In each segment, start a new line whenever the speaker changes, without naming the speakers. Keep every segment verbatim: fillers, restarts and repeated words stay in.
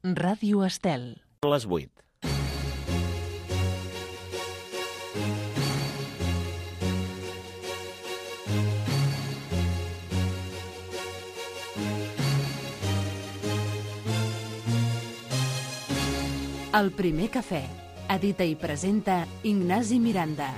Ràdio Estel.
Les vuit.
El primer cafè. Edita i presenta Ignasi Miranda.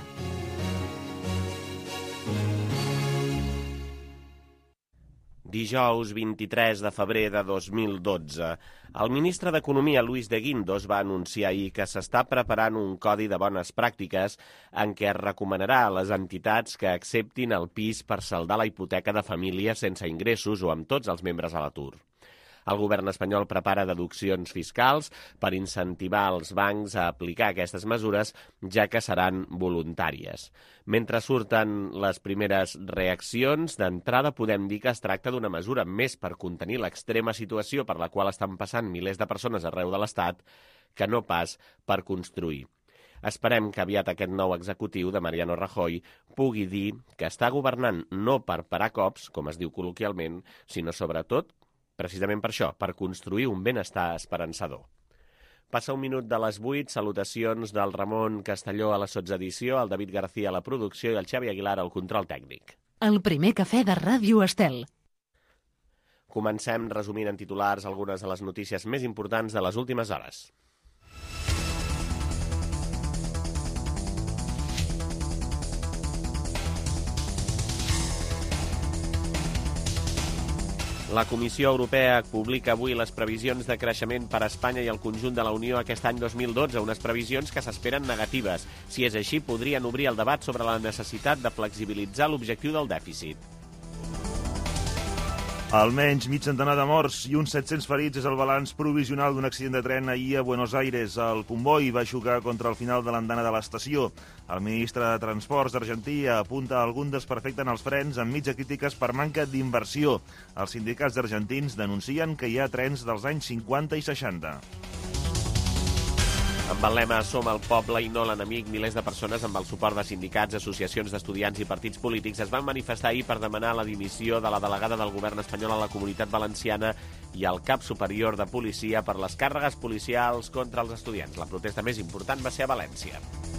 Dijous vint-i-tres de febrer de dos mil dotze. El ministre d'Economia, Luis de Guindos, va anunciar ahir que s'està preparant un codi de bones pràctiques en què es recomanarà a les entitats que acceptin el pis per saldar la hipoteca de famílies sense ingressos o amb tots els membres a l'atur. El govern espanyol prepara deduccions fiscals per incentivar els bancs a aplicar aquestes mesures, ja que seran voluntàries. Mentre surten les primeres reaccions, d'entrada podem dir que es tracta d'una mesura més per contenir l'extrema situació per la qual estan passant milers de persones arreu de l'Estat, que no pas per construir. Esperem que aviat aquest nou executiu de Mariano Rajoy pugui dir que està governant no per parar cops, com es diu col·loquialment, sinó sobretot precisament per això, per construir un benestar esperançador. Passa un minut de les vuit, salutacions del Ramon Castelló a la sotsedició, el David García a la producció i el Xavi Aguilar al control tècnic.
El primer cafè de Ràdio Estel.
Comencem resumint en titulars algunes de les notícies més importants de les últimes hores. La Comissió Europea publica avui les previsions de creixement per a Espanya i el conjunt de la Unió aquest any dos mil dotze, unes previsions que s'esperen negatives. Si és així, podrien obrir el debat sobre la necessitat de flexibilitzar l'objectiu del dèficit.
Almenys mig centenar de morts i uns set-cents ferits és el balanç provisional d'un accident de tren ahir a Buenos Aires. El comboi va xocar contra el final de l'andana de l'estació. El ministre de Transports argentí apunta algun desperfecte en els frens enmig de crítiques per manca d'inversió. Els sindicats argentins denuncien que hi ha trens dels anys cinquanta i seixanta.
Amb el lema Som el poble i no l'enemic, milers de persones amb el suport de sindicats, associacions d'estudiants i partits polítics es van manifestar ahir per demanar la dimissió de la delegada del govern espanyol a la Comunitat Valenciana i el cap superior de policia per les càrregues policials contra els estudiants. La protesta més important va ser a València.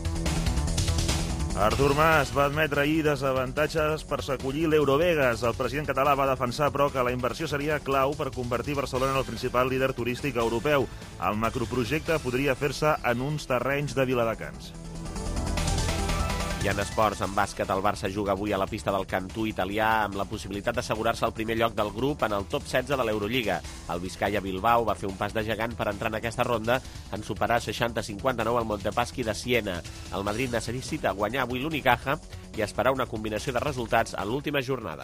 Artur Mas va admetre ahir desavantatges per s'acollir l'Eurovegas. El president català va defensar, però, que la inversió seria clau per convertir Barcelona en el principal líder turístic europeu. El macroprojecte podria fer-se en uns terrenys de Viladecans.
I en esports, en bàsquet, el Barça juga avui a la pista del Cantú italià amb la possibilitat d'assegurar-se el primer lloc del grup en el top setze de l'Eurolliga. El Vizcaya Bilbao va fer un pas de gegant per entrar en aquesta ronda en superar seixanta a cinquanta-nou al Montepaschi de Siena. El Madrid necessita guanyar avui l'Unicaja i esperar una combinació de resultats a l'última jornada.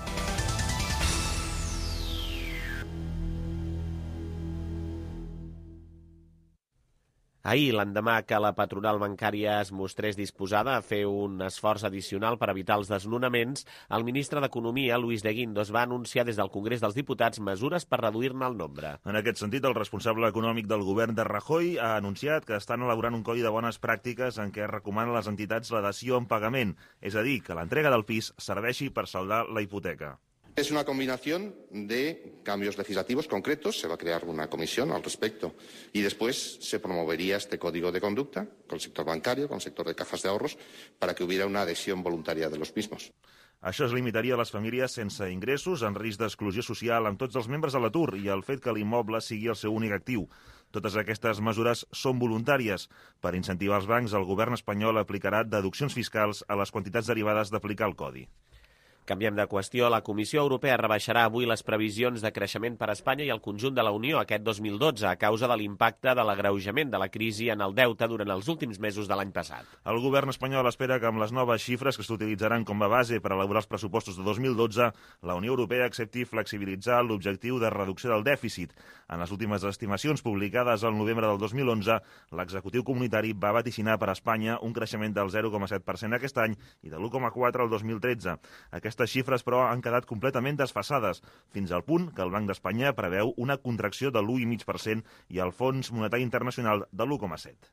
Ahir, l'endemà que la patronal bancària es mostrés disposada a fer un esforç addicional per evitar els desnonaments, el ministre d'Economia, Luis de Guindos, va anunciar des del Congrés dels Diputats mesures per reduir-ne el nombre.
En aquest sentit, el responsable econòmic del govern de Rajoy ha anunciat que estan elaborant un codi de bones pràctiques en què es recomana a les entitats la dació en pagament, és a dir, que l'entrega del pis serveixi per saldar la hipoteca.
Es una combinación de cambios legislativos concretos, se va a crear una comisión al respecto y después se promovería este código de conducta con el sector bancario, con el sector de cajas de ahorros, para que hubiera una adhesión voluntaria de los mismos.
Això es limitaria a les famílies sense ingressos, en risc d'exclusió social amb tots els membres a l'atur i el fet que l'immoble sigui el seu únic actiu. Totes aquestes mesures són voluntàries. Per incentivar els bancs, el govern espanyol aplicarà deduccions fiscals a les quantitats derivades d'aplicar el codi.
Canviem de qüestió. La Comissió Europea rebaixarà avui les previsions de creixement per a Espanya i el conjunt de la Unió aquest dos mil dotze a causa de l'impacte de l'agreujament de la crisi en el deute durant els últims mesos de l'any passat.
El govern espanyol espera que amb les noves xifres que s'utilitzaran com a base per elaborar els pressupostos de dos mil dotze, la Unió Europea accepti flexibilitzar l'objectiu de reducció del dèficit. En les últimes estimacions publicades al novembre del dos mil onze, l'executiu comunitari va vaticinar per a Espanya un creixement del zero coma set per cent aquest any i de l'u coma quatre el dos mil tretze. Aquest Aquestes xifres, però, han quedat completament desfasades, fins al punt que el Banc d'Espanya preveu una contracció de l'u coma cinc per cent i el Fons Monetari Internacional de l'u coma set.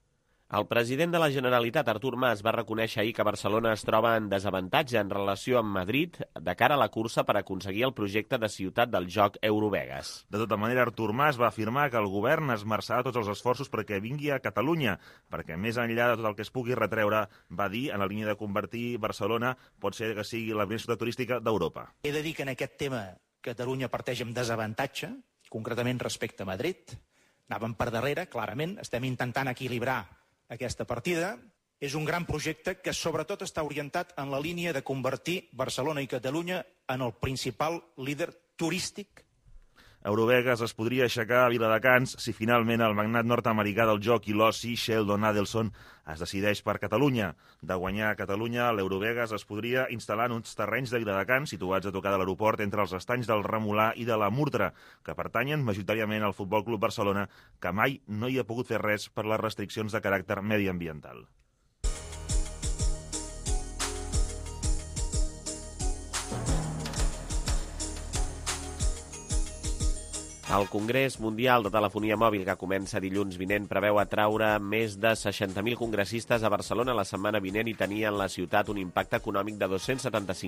El president de la Generalitat, Artur Mas, va reconèixer ahir que Barcelona es troba en desavantatge en relació amb Madrid de cara a la cursa per aconseguir el projecte de ciutat del joc Eurovegas.
De tota manera, Artur Mas va afirmar que el govern esmerçarà tots els esforços perquè vingui a Catalunya, perquè més enllà de tot el que es pugui retreure, va dir, en la línia de convertir Barcelona, pot ser que sigui la primera ciutat turística d'Europa.
He de dir que en aquest tema Catalunya parteix amb desavantatge, concretament respecte a Madrid. Anàvem per darrere, clarament, estem intentant equilibrar aquesta partida. És un gran projecte que sobretot està orientat en la línia de convertir Barcelona i Catalunya en el principal líder turístic.
Eurovegas es podria aixecar a Viladecans si finalment el magnat nord-americà del joc i l'oci, Sheldon Adelson, es decideix per Catalunya. De guanyar a Catalunya, l'Eurovegas es podria instal·lar en uns terrenys de Viladecans situats a tocar de l'aeroport entre els estanys del Remolà i de la Murtra, que pertanyen majoritàriament al Futbol Club Barcelona, que mai no hi ha pogut fer res per les restriccions de caràcter mediambiental.
El Congrés Mundial de Telefonia Mòbil, que comença dilluns vinent, preveu atraure més de seixanta mil congressistes a Barcelona la setmana vinent i tenir en la ciutat un impacte econòmic de dos-cents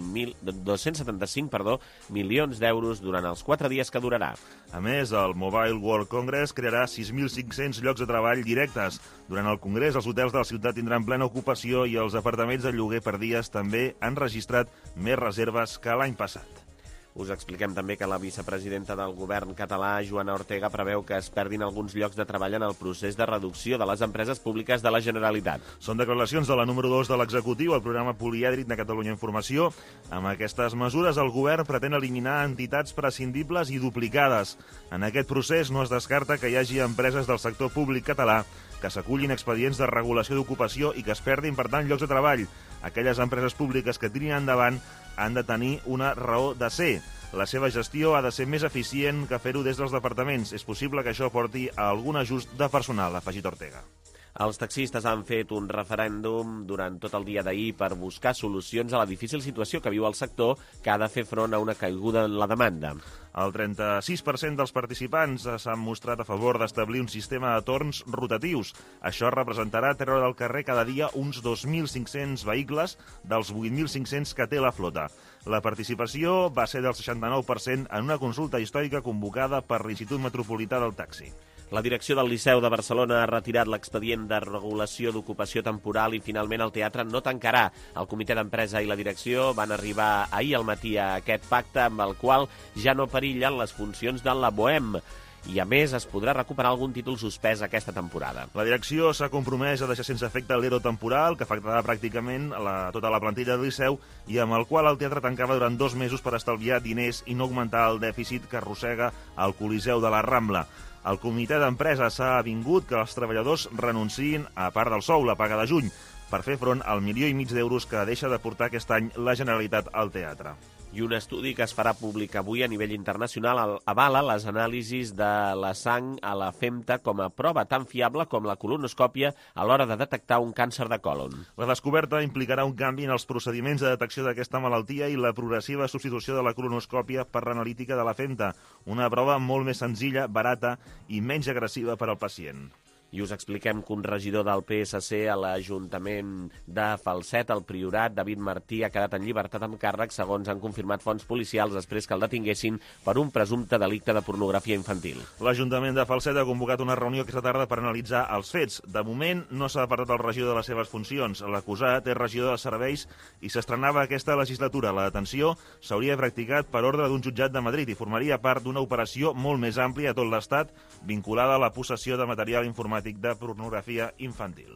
setanta-cinc milions d'euros durant els quatre dies que durarà.
A més, el Mobile World Congress crearà sis mil cinc-cents llocs de treball directes. Durant el Congrés, els hotels de la ciutat tindran plena ocupació i els apartaments de lloguer per dies també han registrat més reserves que l'any passat.
Us expliquem també que la vicepresidenta del govern català, Joana Ortega, preveu que es perdin alguns llocs de treball en el procés de reducció de les empreses públiques de la Generalitat.
Són declaracions de la número dos de l'executiu al programa polièdric de Catalunya Informació. Amb aquestes mesures, el govern pretén eliminar entitats prescindibles i duplicades. En aquest procés no es descarta que hi hagi empreses del sector públic català que s'acullin expedients de regulació d'ocupació i que es perdin, per tant, llocs de treball. Aquelles empreses públiques que tirin endavant han de tenir una raó de ser. La seva gestió ha de ser més eficient que fer-ho des dels departaments. És possible que això porti a algun ajust de personal, ha afegit Ortega.
Els taxistes han fet un referèndum durant tot el dia d'ahir per buscar solucions a la difícil situació que viu el sector, que ha de fer front a una caiguda en la demanda.
El trenta-sis per cent dels participants s'han mostrat a favor d'establir un sistema de torns rotatius. Això representarà treure del carrer cada dia uns dos mil cinc-cents vehicles dels vuit mil cinc-cents que té la flota. La participació va ser del seixanta-nou per cent en una consulta històrica convocada per l'Institut Metropolità del Taxi.
La direcció del Liceu de Barcelona ha retirat l'expedient de regulació d'ocupació temporal i finalment el teatre no tancarà. El comitè d'empresa i la direcció van arribar ahir al matí a aquest pacte amb el qual ja no perillen les funcions de la Bohème. I, a més, es podrà recuperar algun títol suspès aquesta temporada.
La direcció s'ha compromès a deixar sense efecte l'ero temporal, que afectarà pràcticament la, tota la plantilla del Liceu, i amb el qual el teatre tancava durant dos mesos per estalviar diners i no augmentar el dèficit que arrossega el Coliseu de la Rambla. El comitè d'empresa s'ha avingut que els treballadors renunciïn a part del sou, la paga de juny, per fer front al milió i mig d'euros que deixa de portar aquest any la Generalitat al teatre.
I un estudi que es farà públic avui a nivell internacional avala les anàlisis de la sang a la femta com a prova tan fiable com la colonoscòpia a l'hora de detectar un càncer de còlon.
La descoberta implicarà un canvi en els procediments de detecció d'aquesta malaltia i la progressiva substitució de la colonoscòpia per l'analítica de la femta, una prova molt més senzilla, barata i menys agressiva per al pacient.
I us expliquem que un regidor del P S C a l'Ajuntament de Falset, al Priorat, David Martí, ha quedat en llibertat amb càrrec, segons han confirmat fonts policials després que el detinguessin per un presumpte delicte de pornografia infantil.
L'Ajuntament de Falset ha convocat una reunió aquesta tarda per analitzar els fets. De moment no s'ha apartat el regidor de les seves funcions. L'acusat és regidor de serveis i s'estrenava aquesta legislatura. La detenció s'hauria practicat per ordre d'un jutjat de Madrid i formaria part d'una operació molt més àmplia a tot l'Estat vinculada a la possessió de material informàtic de pornografia infantil.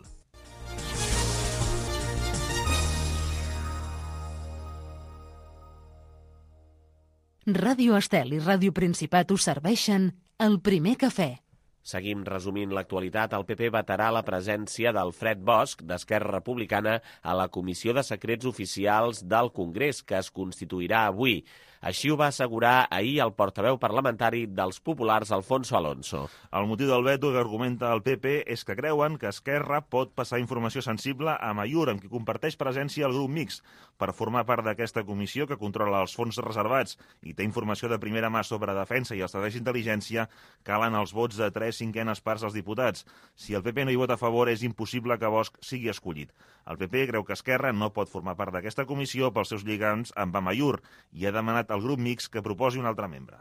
Ràdio Estel i Ràdio Principat us serveixen el primer cafè.
Seguim resumint l'actualitat. El P P vetarà la presència d'Alfred Bosch, d'Esquerra Republicana, a la Comissió de Secrets Oficials del Congrés, que es constituirà avui. Així ho va assegurar ahir el portaveu parlamentari dels populars, Alfonso Alonso.
El motiu del veto que argumenta el P P és que creuen que Esquerra pot passar informació sensible a Amaiur, amb qui comparteix presència el grup mixt. Per formar part d'aquesta comissió que controla els fons reservats i té informació de primera mà sobre defensa i els serveis d'intel·ligència, calen els vots de tres cinquenes parts dels diputats. Si el P P no hi vota a favor, és impossible que Bosch sigui escollit. El P P creu que Esquerra no pot formar part d'aquesta comissió pels seus lligams amb Amaiur i ha demanat al grup mixt que proposi un altre membre.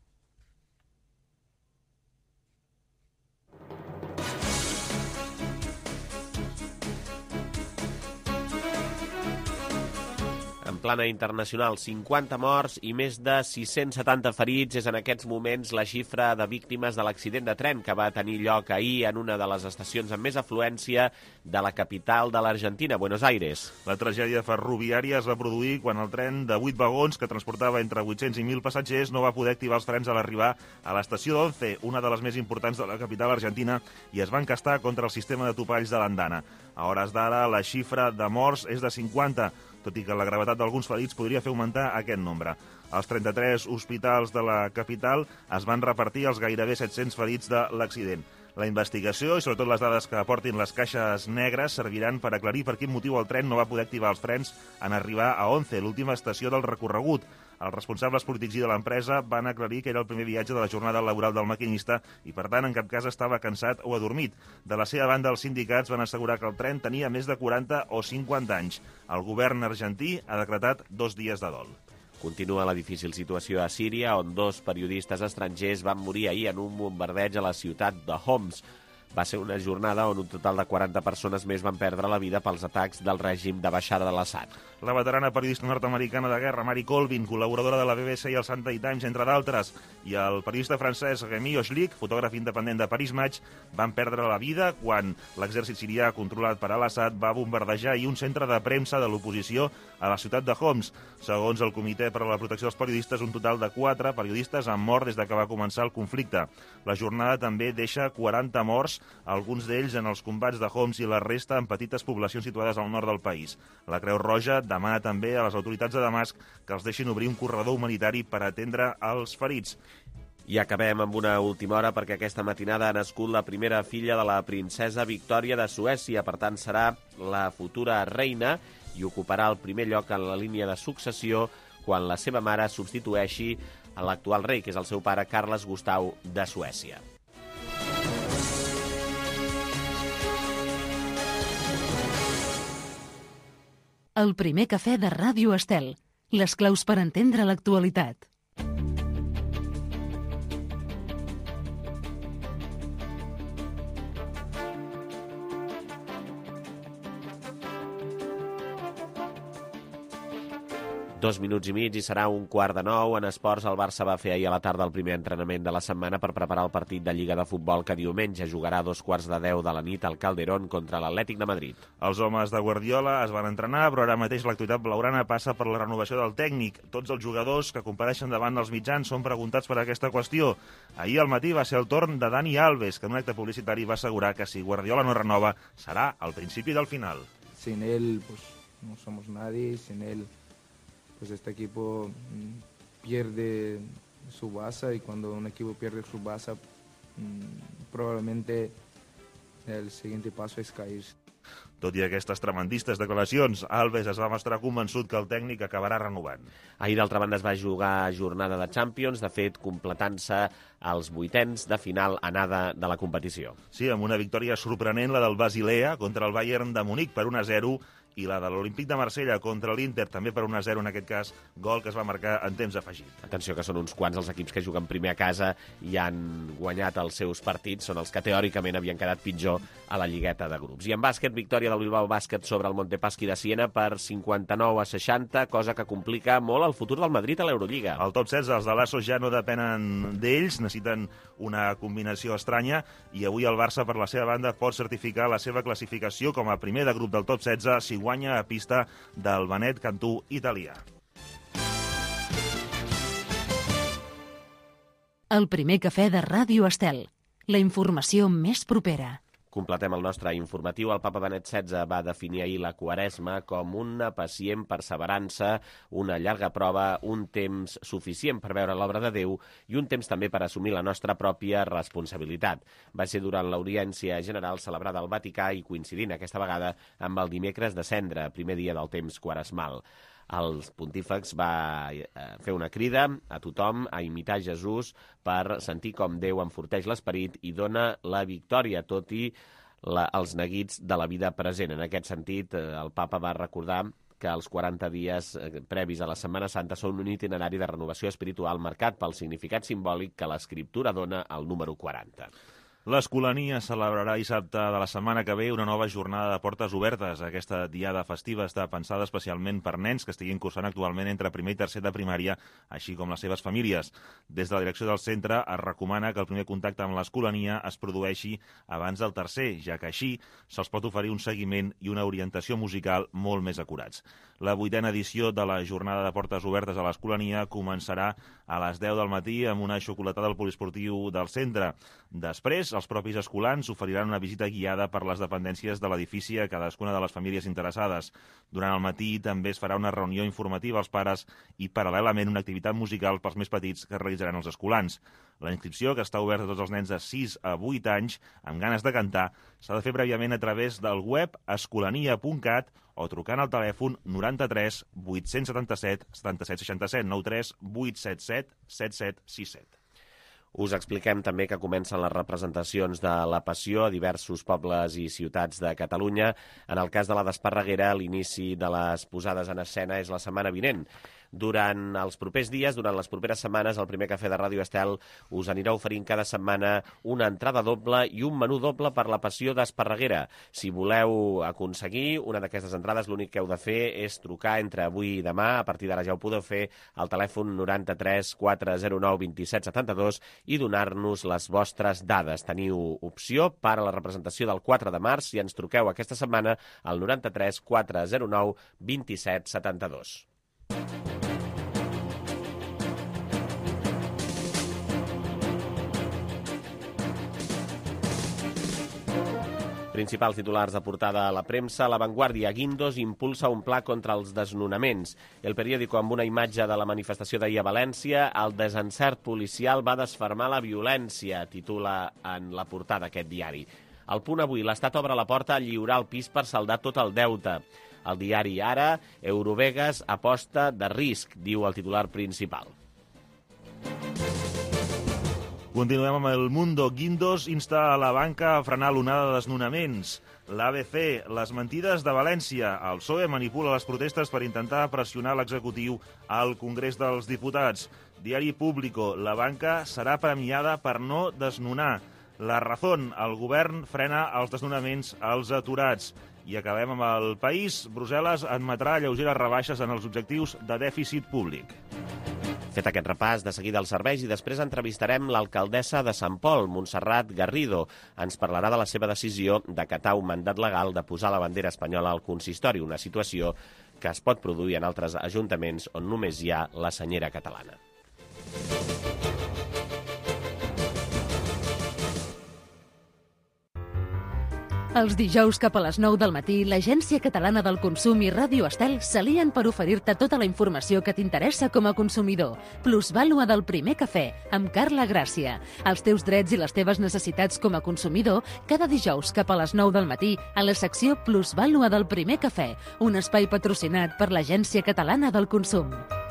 En plana internacional, cinquanta morts i més de sis-cents setanta ferits és en aquests moments la xifra de víctimes de l'accident de tren que va tenir lloc ahir en una de les estacions amb més afluència de la capital de l'Argentina, Buenos Aires.
La tragèdia ferroviària es va produir quan el tren de vuit vagons que transportava entre vuit-cents i mil passatgers no va poder activar els frens a l'arribar a l'estació d'Once, una de les més importants de la capital argentina, i es va encastar contra el sistema de topalls de l'andana. A hores d'ara, la xifra de morts és de cinquanta, tot i que la gravetat d'alguns ferits podria fer augmentar aquest nombre. Als trenta-tres hospitals de la capital es van repartir els gairebé set-cents ferits de l'accident. La investigació i sobretot les dades que aportin les caixes negres serviran per aclarir per quin motiu el tren no va poder activar els frens en arribar a Once, l'última estació del recorregut. Els responsables polítics i de l'empresa van aclarir que era el primer viatge de la jornada laboral del maquinista i, per tant, en cap cas estava cansat o adormit. De la seva banda, els sindicats van assegurar que el tren tenia més de quaranta o cinquanta anys. El govern argentí ha decretat dos dies de dol.
Continua la difícil situació a Síria, on dos periodistes estrangers van morir ahir en un bombardeig a la ciutat de Homs. Va ser una jornada on un total de quaranta persones més van perdre la vida pels atacs del règim de Bashar al-Assad.
La veterana periodista nord-americana de guerra, Mary Colvin, col·laboradora de la B B C i el Sunday Times, entre d'altres, i el periodista francès Rémi Ochlik, fotògraf independent de Paris Match, van perdre la vida quan l'exèrcit sirià controlat per al-Assad va bombardejar i un centre de premsa de l'oposició a la ciutat de Homs. Segons el Comitè per a la Protecció dels Periodistes, un total de quatre periodistes han mort des de que va començar el conflicte. La jornada també deixa quaranta morts, alguns d'ells en els combats de Homs i la resta en petites poblacions situades al nord del país. La Creu Roja demana també a les autoritats de Damasc que els deixin obrir un corredor humanitari per atendre els ferits.
I acabem amb una última hora perquè aquesta matinada ha nascut la primera filla de la princesa Victòria de Suècia. Per tant, serà la futura reina i ocuparà el primer lloc en la línia de successió quan la seva mare substitueixi a l'actual rei, que és el seu pare Carles Gustau de Suècia.
El primer cafè de Ràdio Estel. Les claus per entendre l'actualitat.
Dos minuts i mig i serà un quart de nou. En esports, el Barça va fer ahir a la tarda el primer entrenament de la setmana per preparar el partit de Lliga de Futbol que diumenge jugarà a dos quarts de deu de la nit al Calderón contra l'Atlètic de Madrid.
Els homes de Guardiola es van entrenar, però ara mateix l'actualitat blaugrana passa per la renovació del tècnic. Tots els jugadors que compareixen davant dels mitjans són preguntats per aquesta qüestió. Ahir al matí va ser el torn de Dani Alves, que en un acte publicitari va assegurar que si Guardiola no renova, serà al principi del final.
Sin él, pues, no somos nadie, sin él pues este equipo pierde su base y cuando un equipo pierde su base probablemente el siguiente paso es caerse.
Tot i aquestes tremendistes declaracions, Alves es va mostrar convençut que el tècnic acabarà renovant.
Ahir, d'altra banda, es va jugar jornada de Champions, de fet, completant-se els vuitens de final anada de la competició.
Sí, amb una victòria sorprenent, la del Basilea contra el Bayern de Munic per un a zero, i la de l'Olímpic de Marsella contra l'Inter, també per un a zero en aquest cas, gol que es va marcar en temps afegit.
Atenció, que són uns quants els equips que juguen primer a casa i han guanyat els seus partits, són els que teòricament havien quedat pitjor a la lligueta de grups. I en bàsquet, victòria del Bilbao Bàsquet sobre el Montepaschi de Siena per cinquanta-nou a seixanta, cosa que complica molt el futur del Madrid a l'Eurolliga.
Al top setze, els de Lasso ja no depenen d'ells, necessiten una combinació estranya, i avui el Barça, per la seva banda, pot certificar la seva classificació com a primer de grup del top setze si guanya a pista del Benet Cantú italià.
El primer cafè de Ràdio Estel. La informació més propera.
Completem el nostre informatiu. El papa Benet setze va definir ahir la Quaresma com una pacient perseverança, una llarga prova, un temps suficient per veure l'obra de Déu i un temps també per assumir la nostra pròpia responsabilitat. Va ser durant l'audiència general celebrada al Vaticà i coincidint aquesta vegada amb el dimecres de Cendra, primer dia del temps quaresmal. El pontífex va fer una crida a tothom a imitar Jesús per sentir com Déu enforteix l'esperit i dona la victòria, tot i la, els neguits de la vida present. En aquest sentit, el papa va recordar que els quaranta dies previs a la Setmana Santa són un itinerari de renovació espiritual marcat pel significat simbòlic que l'Escriptura dona al número quaranta.
L'Escolania celebrarà dissabte de la setmana que ve una nova jornada de portes obertes. Aquesta diada festiva està pensada especialment per nens que estiguin cursant actualment entre primer i tercer de primària, així com les seves famílies. Des de la direcció del centre es recomana que el primer contacte amb l'Escolania es produeixi abans del tercer, ja que així se'ls pot oferir un seguiment i una orientació musical molt més acurats. La vuitena edició de la jornada de portes obertes a l'Escolania començarà a les deu del matí amb una xocolatada al poliesportiu del centre. Després, els propis escolans oferiran una visita guiada per les dependències de l'edifici a cadascuna de les famílies interessades. Durant el matí també es farà una reunió informativa als pares i, paral·lelament, una activitat musical pels més petits que realitzaran els escolans. La inscripció, que està oberta a tots els nens de sis a vuit anys amb ganes de cantar, s'ha de fer prèviament a través del web escolania punt cat o trucant al telèfon noranta-tres vuit setanta-set setanta-set seixanta-set, noranta-tres vuit setanta-set setanta-set seixanta-set.
Us expliquem també que comencen les representacions de la Passió a diversos pobles i ciutats de Catalunya. En el cas de la d'Esparreguera, l'inici de les posades en escena és la setmana vinent. Durant els propers dies, durant les properes setmanes, el Primer Cafè de Ràdio Estel us anirà oferint cada setmana una entrada doble i un menú doble per la Passió d'Esparreguera. Si voleu aconseguir una d'aquestes entrades, l'únic que heu de fer és trucar entre avui i demà. A partir d'ara ja ho podeu fer al telèfon noranta-tres quatre zero nou vint set setanta-dos i donar-nos les vostres dades. Teniu opció per a la representació del quatre de març si ens truqueu aquesta setmana al noranta-tres quatre zero nou vint set setanta-dos. Principals titulars de portada a la premsa. La Vanguardia. Guindos impulsa un pla contra els desnonaments. El periòdico, amb una imatge de la manifestació d'ahir a València, el desencert policial va desfermar la violència, titula en la portada aquest diari. Al Punt avui, l'Estat obre la porta a lliurar el pis per saldar tot el deute. El diari Ara, Eurovegas aposta de risc, diu el titular principal.
Continuem amb el Mundo. Guindos insta a la banca a frenar l'onada de desnonaments. L'A B C, les mentides de València. El P S O E manipula les protestes per intentar pressionar l'executiu al Congrés dels Diputats. Diari Público, la banca serà premiada per no desnonar. La Razón, el govern frena els desnonaments als aturats. I acabem amb el País. Brussel·les admetrà lleugeres rebaixes en els objectius de dèficit públic.
Fet aquest repàs, de seguida als serveis i després entrevistarem l'alcaldessa de Sant Pol, Montserrat Garrido. Ens parlarà de la seva decisió d'acatar un mandat legal de posar la bandera espanyola al consistori, una situació que es pot produir en altres ajuntaments on només hi ha la senyera catalana.
Els dijous cap a les nou del matí, l'Agència Catalana del Consum i Ràdio Estel s'alien per oferir-te tota la informació que t'interessa com a consumidor. Plusvàlua del Primer Cafè, amb Carla Gràcia. Els teus drets i les teves necessitats com a consumidor, cada dijous cap a les nou del matí, a la secció Plusvàlua del Primer Cafè, un espai patrocinat per l'Agència Catalana del Consum.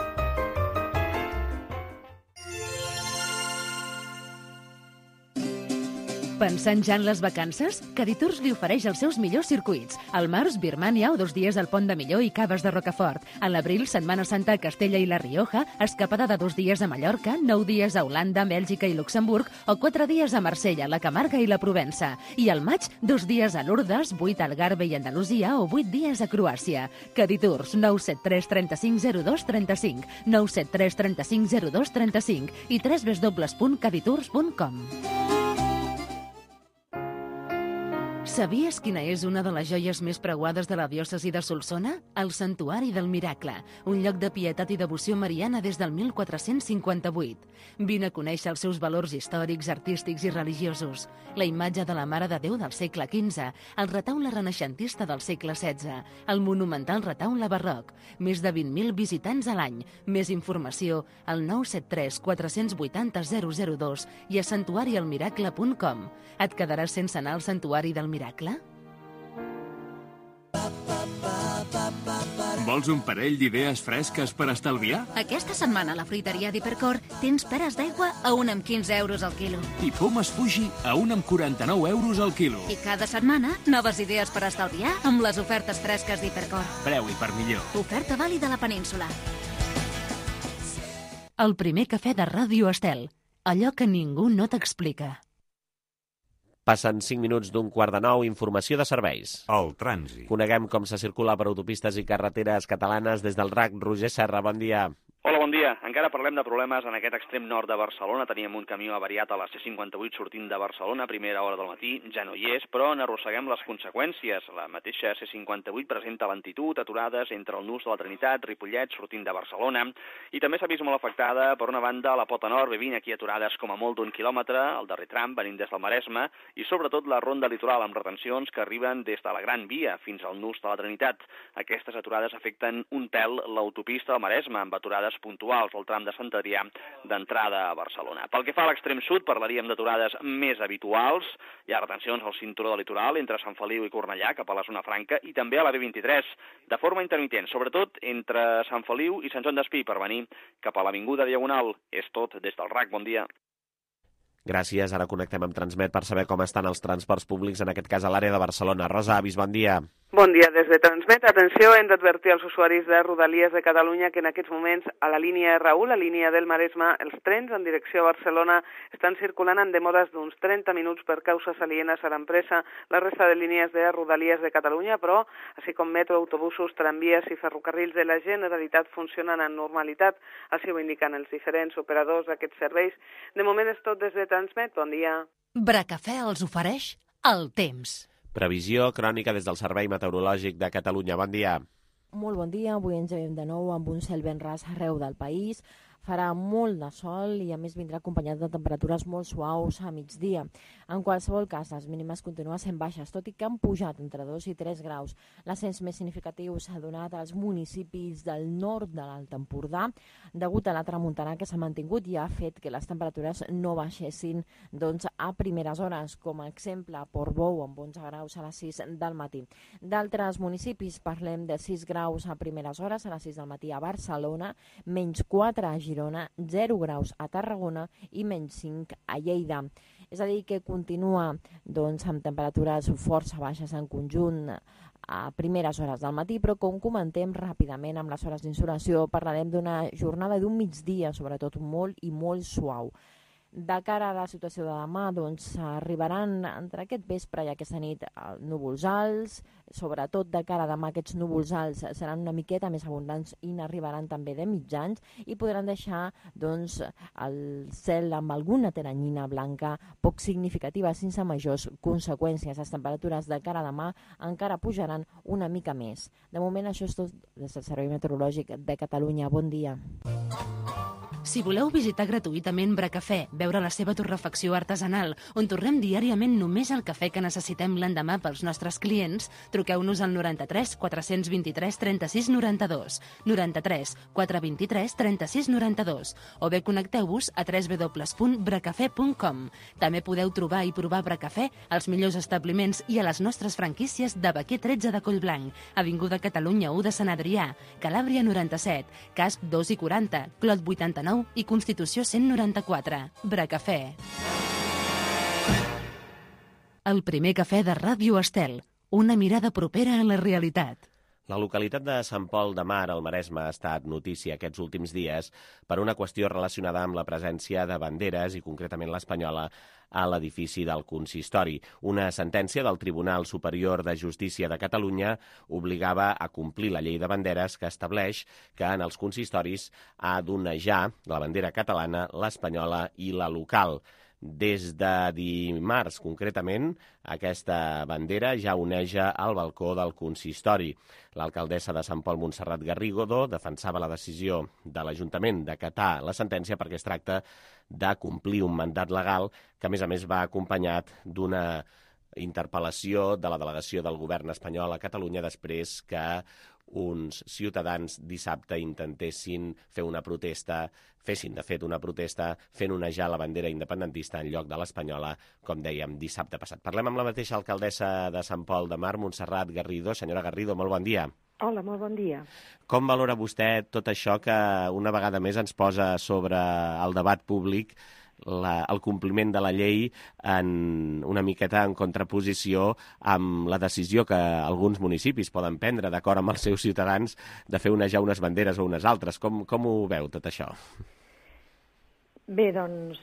Pensant ja en les vacances? Caditours li ofereix els seus millors circuits. Al març, Birmània o dos dies al Pont de Millor i Caves de Rocafort. A l'abril, Setmana Santa a Castella i La Rioja, escapada de dos dies a Mallorca, nou dies a Holanda, Bèlgica i Luxemburg o quatre dies a Marsella, la Camarga i la Provença. I al maig, dos dies a Lourdes, vuit a Algarve i Andalusia o vuit dies a Croàcia. Caditours, nou set tres tres cinc zero dos tres cinc, nou set tres tres cinc zero dos tres cinc i w w w punt caditours punt com. Sabies quina és una de les joies més preuades de la diòcesi de Solsona? El Santuari del Miracle, un lloc de pietat i devoció mariana des del mil quatre-cents cinquanta-vuit. Vine a conèixer els seus valors històrics, artístics i religiosos. La imatge de la Mare de Déu del segle quinze, el retaule renaixentista del segle setze, el monumental retaule barroc, més de vint mil visitants a l'any. Més informació al nou set tres quatre vuit zero zero zero dos i a santuari el miracle punt com. Et quedaràs sense anar al Santuari del Miracle?
Vols un parell d'idees fresques per estalviar?
Aquesta setmana a la fruiteria d'Hipercor tens peres d'aigua a un amb quinze euros al quilo.
I pomes Fuji a un amb quaranta-nou euros al quilo.
I cada setmana, noves idees per estalviar amb les ofertes fresques d'Hipercor.
Preu i per millor.
Oferta vàlida a la península.
El primer cafè de Ràdio Estel. Allò que ningú no t'explica.
Passen cinc minuts d'un quart de nou, informació de serveis.
El trànsit.
Coneguem com se circula per autopistes i carreteres catalanes des del R A C. Roger Serra, bon dia.
Hola, bon dia. Encara parlem de problemes en aquest extrem nord de Barcelona. Teníem un camió avariat a la C cinquanta-vuit sortint de Barcelona a primera hora del matí, ja no hi és, però n'arrosseguem les conseqüències. La mateixa C cinquanta-vuit presenta lentitud, aturades entre el nus de la Trinitat, Ripollet, sortint de Barcelona, i també s'ha vist molt afectada, per una banda, la Pota Nord, B vint, aquí aturades com a molt d'un quilòmetre, el darrer tram, venint des del Maresme, i sobretot la ronda litoral, amb retencions que arriben des de la Gran Via fins al nus de la Trinitat. Aquestes aturades afecten un pèl l'autopista del Maresme, amb aturades puntuals al tram de Sant Adrià d'entrada a Barcelona. Pel que fa a l'extrem sud, parlaríem d'aturades més habituals. Hi ha retencions al cinturó del litoral entre Sant Feliu i Cornellà, cap a la zona franca, i també a la B vint-i-tres, de forma intermitent, sobretot entre Sant Feliu i Sant Joan d'Espí, per venir cap a l'Avinguda Diagonal. És tot des del R A C. Bon dia.
Gràcies. Ara connectem amb Transmet per saber com estan els transports públics, en aquest cas a l'àrea de Barcelona. Rosa Avis, bon dia.
Bon dia des de Transmet. Atenció, hem d'advertir als usuaris de Rodalies de Catalunya que en aquests moments a la línia R u, la línia del Maresme, els trens en direcció a Barcelona estan circulant en demores d'uns trenta minuts per causes alienes a l'empresa. La resta de línies de Rodalies de Catalunya, però, així com metro, autobusos, tramvies i ferrocarrils de la Generalitat funcionen en normalitat. Així ho indiquen els diferents operadors d'aquests serveis. De moment és tot des de Transmet. Bon dia.
Bracafè els ofereix el temps.
Previsió crònica des del Servei Meteorològic de Catalunya. Bon dia.
Molt bon dia. Avui ens veiem de nou amb un cel ben ras arreu del país. Farà molt de sol i a més vindrà acompanyat de temperatures molt suaus a migdia. En qualsevol cas, les mínimes continuen sent baixes, tot i que han pujat entre dos i tres graus. L'ascens més significatiu s'ha donat als municipis del nord de l'Alt Empordà, degut a la tramuntana que s'ha mantingut i ha fet que les temperatures no baixessin doncs, a primeres hores, com a exemple a Portbou amb onze graus a les sis del matí. D'altres municipis parlem de sis graus a primeres hores, a les sis del matí a Barcelona, menys quatre a Girona, Girona, zero graus a Tarragona i menys cinc a Lleida. És a dir, que continua doncs, amb temperatures força baixes en conjunt a primeres hores del matí, però com comentem ràpidament amb les hores d'insolació, parlarem d'una jornada d'un migdia, sobretot molt i molt suau. De cara a la situació de demà, doncs, arribaran entre aquest vespre i aquesta nit núvols alts, sobretot de cara a demà aquests núvols alts seran una miqueta més abundants i n'arribaran també de mitjans i podran deixar doncs, el cel amb alguna teranyina blanca poc significativa sense majors conseqüències. Les temperatures de cara a demà encara pujaran una mica més. De moment això és tot des del Servei Meteorològic de Catalunya. Bon dia.
Si voleu visitar gratuïtament Bracafè, veure la seva torrefacció artesanal, on torrem diàriament només el cafè que necessitem l'endemà pels nostres clients, truqueu-nos al noranta-tres quatre vint-i-tres trenta-sis noranta-dos, noranta-tres quatre vint-i-tres trenta-sis noranta-dos, o bé connecteu-vos a w w w punt bracafè punt com. També podeu trobar i provar Bracafè als millors establiments i a les nostres franquícies de Baquer tretze de Collblanc, Avinguda Catalunya u de Sant Adrià, Calàbria noranta-set, Casp dos i quaranta, Clot vuitanta-nou i Constitució cent noranta-quatre. Bracafè. El primer cafè de Ràdio Estel. Una mirada propera a la realitat.
La localitat de Sant Pol de Mar, al Maresme, ha estat notícia aquests últims dies per una qüestió relacionada amb la presència de banderes, i concretament l'espanyola, a l'edifici del consistori. Una sentència del Tribunal Superior de Justícia de Catalunya obligava a complir la llei de banderes que estableix que en els consistoris ha d'onejar la bandera catalana, l'espanyola i la local. Des de dimarts, concretament, aquesta bandera ja oneja al balcó del consistori. L'alcaldessa de Sant Pol, Montserrat Garrido, defensava la decisió de l'Ajuntament d'acatar la sentència perquè es tracta de complir un mandat legal que, a més a més, va acompanyat d'una interpel·lació de la delegació del govern espanyol a Catalunya després que uns ciutadans dissabte intentessin fer una protesta, fessin de fet una protesta fent onejar la bandera independentista en lloc de l'espanyola, com dèiem, dissabte passat. Parlem amb la mateixa alcaldessa de Sant Pol de Mar, Montserrat Garrido. Senyora Garrido, molt bon dia.
Hola, molt bon dia.
Com valora vostè tot això que una vegada més ens posa sobre el debat públic La, el compliment de la llei en una miqueta en contraposició amb la decisió que alguns municipis poden prendre d'acord amb els seus ciutadans de fer onejar unes banderes o unes altres? Com, com ho veu tot això?
Bé, doncs,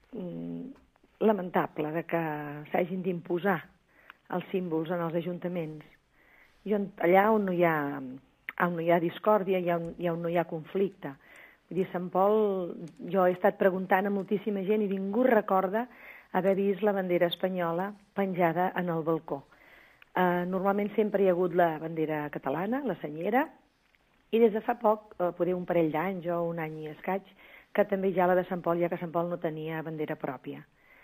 lamentable de que s'hagin d'imposar els símbols en els ajuntaments. I on, allà on no hi ha, on no hi ha discòrdia i on, i on no hi ha conflicte. Vull dir, Sant Pol, jo he estat preguntant a moltíssima gent i ningú recorda haver vist la bandera espanyola penjada en el balcó. Uh, normalment sempre hi ha hagut la bandera catalana, la senyera, i des de fa poc, uh, potser un parell d'anys o un any i escaig, que també ja la de Sant Pol, ja que Sant Pol no tenia bandera pròpia.